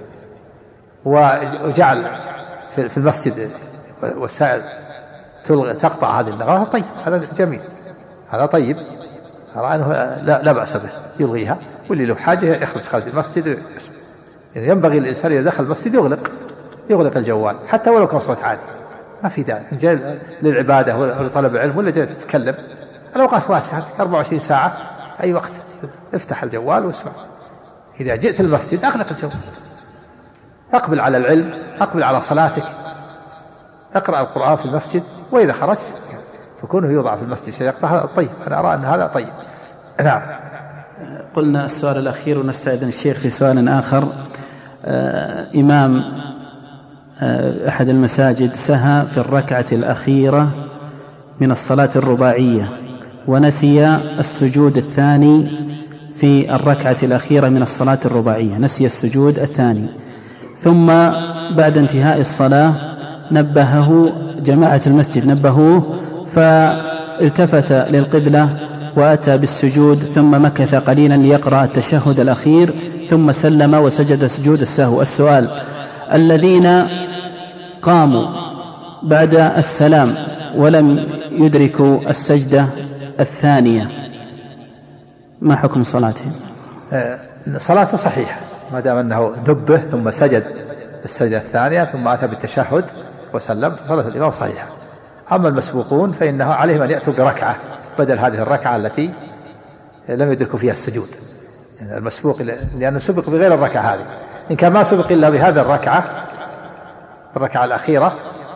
وجعل في المسجد وسائل تقطع هذه النغمات، طيب، هذا جميل، هذا طيب، أرى أنه لا, لا بأس به، يلغيها. واللي له حاجة يخرج خارج المسجد. يعني ينبغي الإنسان إذا دخل المسجد يغلق يغلق الجوال حتى ولو كان صوت عالي، ما في داعي. جاي للعبادة ولا لطلب العلم ولا جاي تتكلم، الأوقات واسعة، أربعة وعشرين ساعة، أي وقت افتح الجوال واسمع. إذا جئت المسجد أغلق الجوال، أقبل على العلم، أقبل على صلاتك، اقرأ القرآن في المسجد. وإذا خرجت فكونه يوضع في المسجد شيء يقرأ، هذا طيب، أنا أرى أن هذا طيب. نعم. قلنا السؤال الأخير ونستأذن الشيخ في سؤال آخر. آه إمام آه أحد المساجد سهى في الركعة الأخيرة من الصلاة الرباعية ونسي السجود الثاني في الركعة الأخيرة من الصلاة الرباعية، نسي السجود الثاني، ثم بعد انتهاء الصلاة نبهه جماعة المسجد نبهوه فالتفت للقبلة وأتى بالسجود، ثم مكث قليلا ليقرأ التشهد الأخير ثم سلم وسجد سجود السهو. السؤال: الذين قاموا بعد السلام ولم يدركوا السجدة الثانية ما حكم صلاتهم؟ صلاته صحيحة ما دام أنه نبه ثم سجد السجدة الثانية ثم أتى بالتشهد وسلم، صلاة الإمام صحيحة. أما المسبوقون فإنه عليهم أن يأتوا بركعة بدل هذه الركعة التي لم يدركوا فيها السجود، يعني المسبوق لأنه سبق بغير الركعة هذه. إن كان ما سبق إلا بهذه الركعة، الركعة الأخيرة،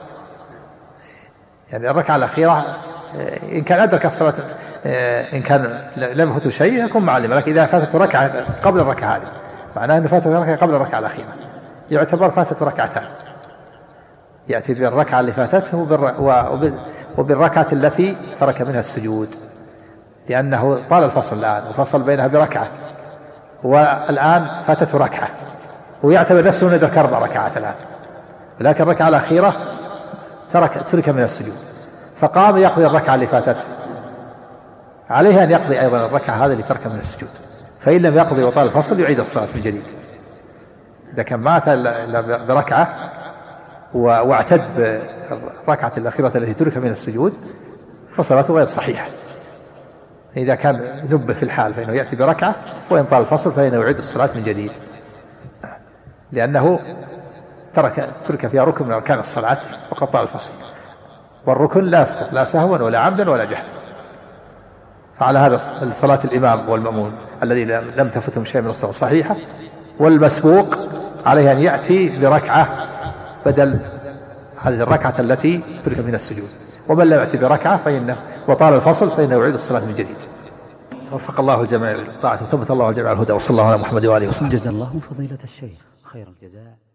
يعني الركعة الأخيرة إن كان أدرك الصلاة، إن كان لم يفوته شيء يكون معلم، لكن إذا فاتته ركعة قبل الركعة هذه معناه أنه فاتته ركعة قبل الركعة الأخيرة، يعتبر فاتته ركعتان، يأتي بالركعة اللي فاتته وبالركعة التي ترك منها السجود، لأنه طال الفصل الآن وفصل بينها بركعة، والآن فاتته ركعة ويعتبر نفسه أنه يدرك أربع ركعات الآن، ولكن الركعة الأخيرة ترك ترك من السجود، فقام يقضي الركعة اللي فاتته، عليه أن يقضي أيضا الركعة هذه اللي ترك من السجود، فإن لم يقضي وطال الفصل يعيد الصلاة من جديد. إذا كان مات بركعة واعتد بالركعة الأخيرة التي ترك من السجود فصلاته غير صحيحة. إذا كان نبه في الحال فإنه يأتي بركعة، وإن طال الفصل فإنه يعيد الصلاة من جديد، لأنه ترك ترك فيها ركن من أركان الصلاة وقد طال الفصل، والركن لا يسقط لا سهوا ولا عمدا ولا جهلا. فعلى هذا صلاة الإمام والمأمون الذي لم تفتهم شيء من الصلاة الصحيحة، والمسبوق عليه أن يأتي بركعة بدل هذه الركعة التي ترك من السجود، ومن لم يأتي بركعة فإنه وطال الفصل فإنه يعيد الصلاة من جديد. وفق الله الجميع للطاعة وثبت الله الجميع على الهدى، وصلى الله على محمد وآله وسلم. جزا الله فضيلة الشيخ خير الجزاء.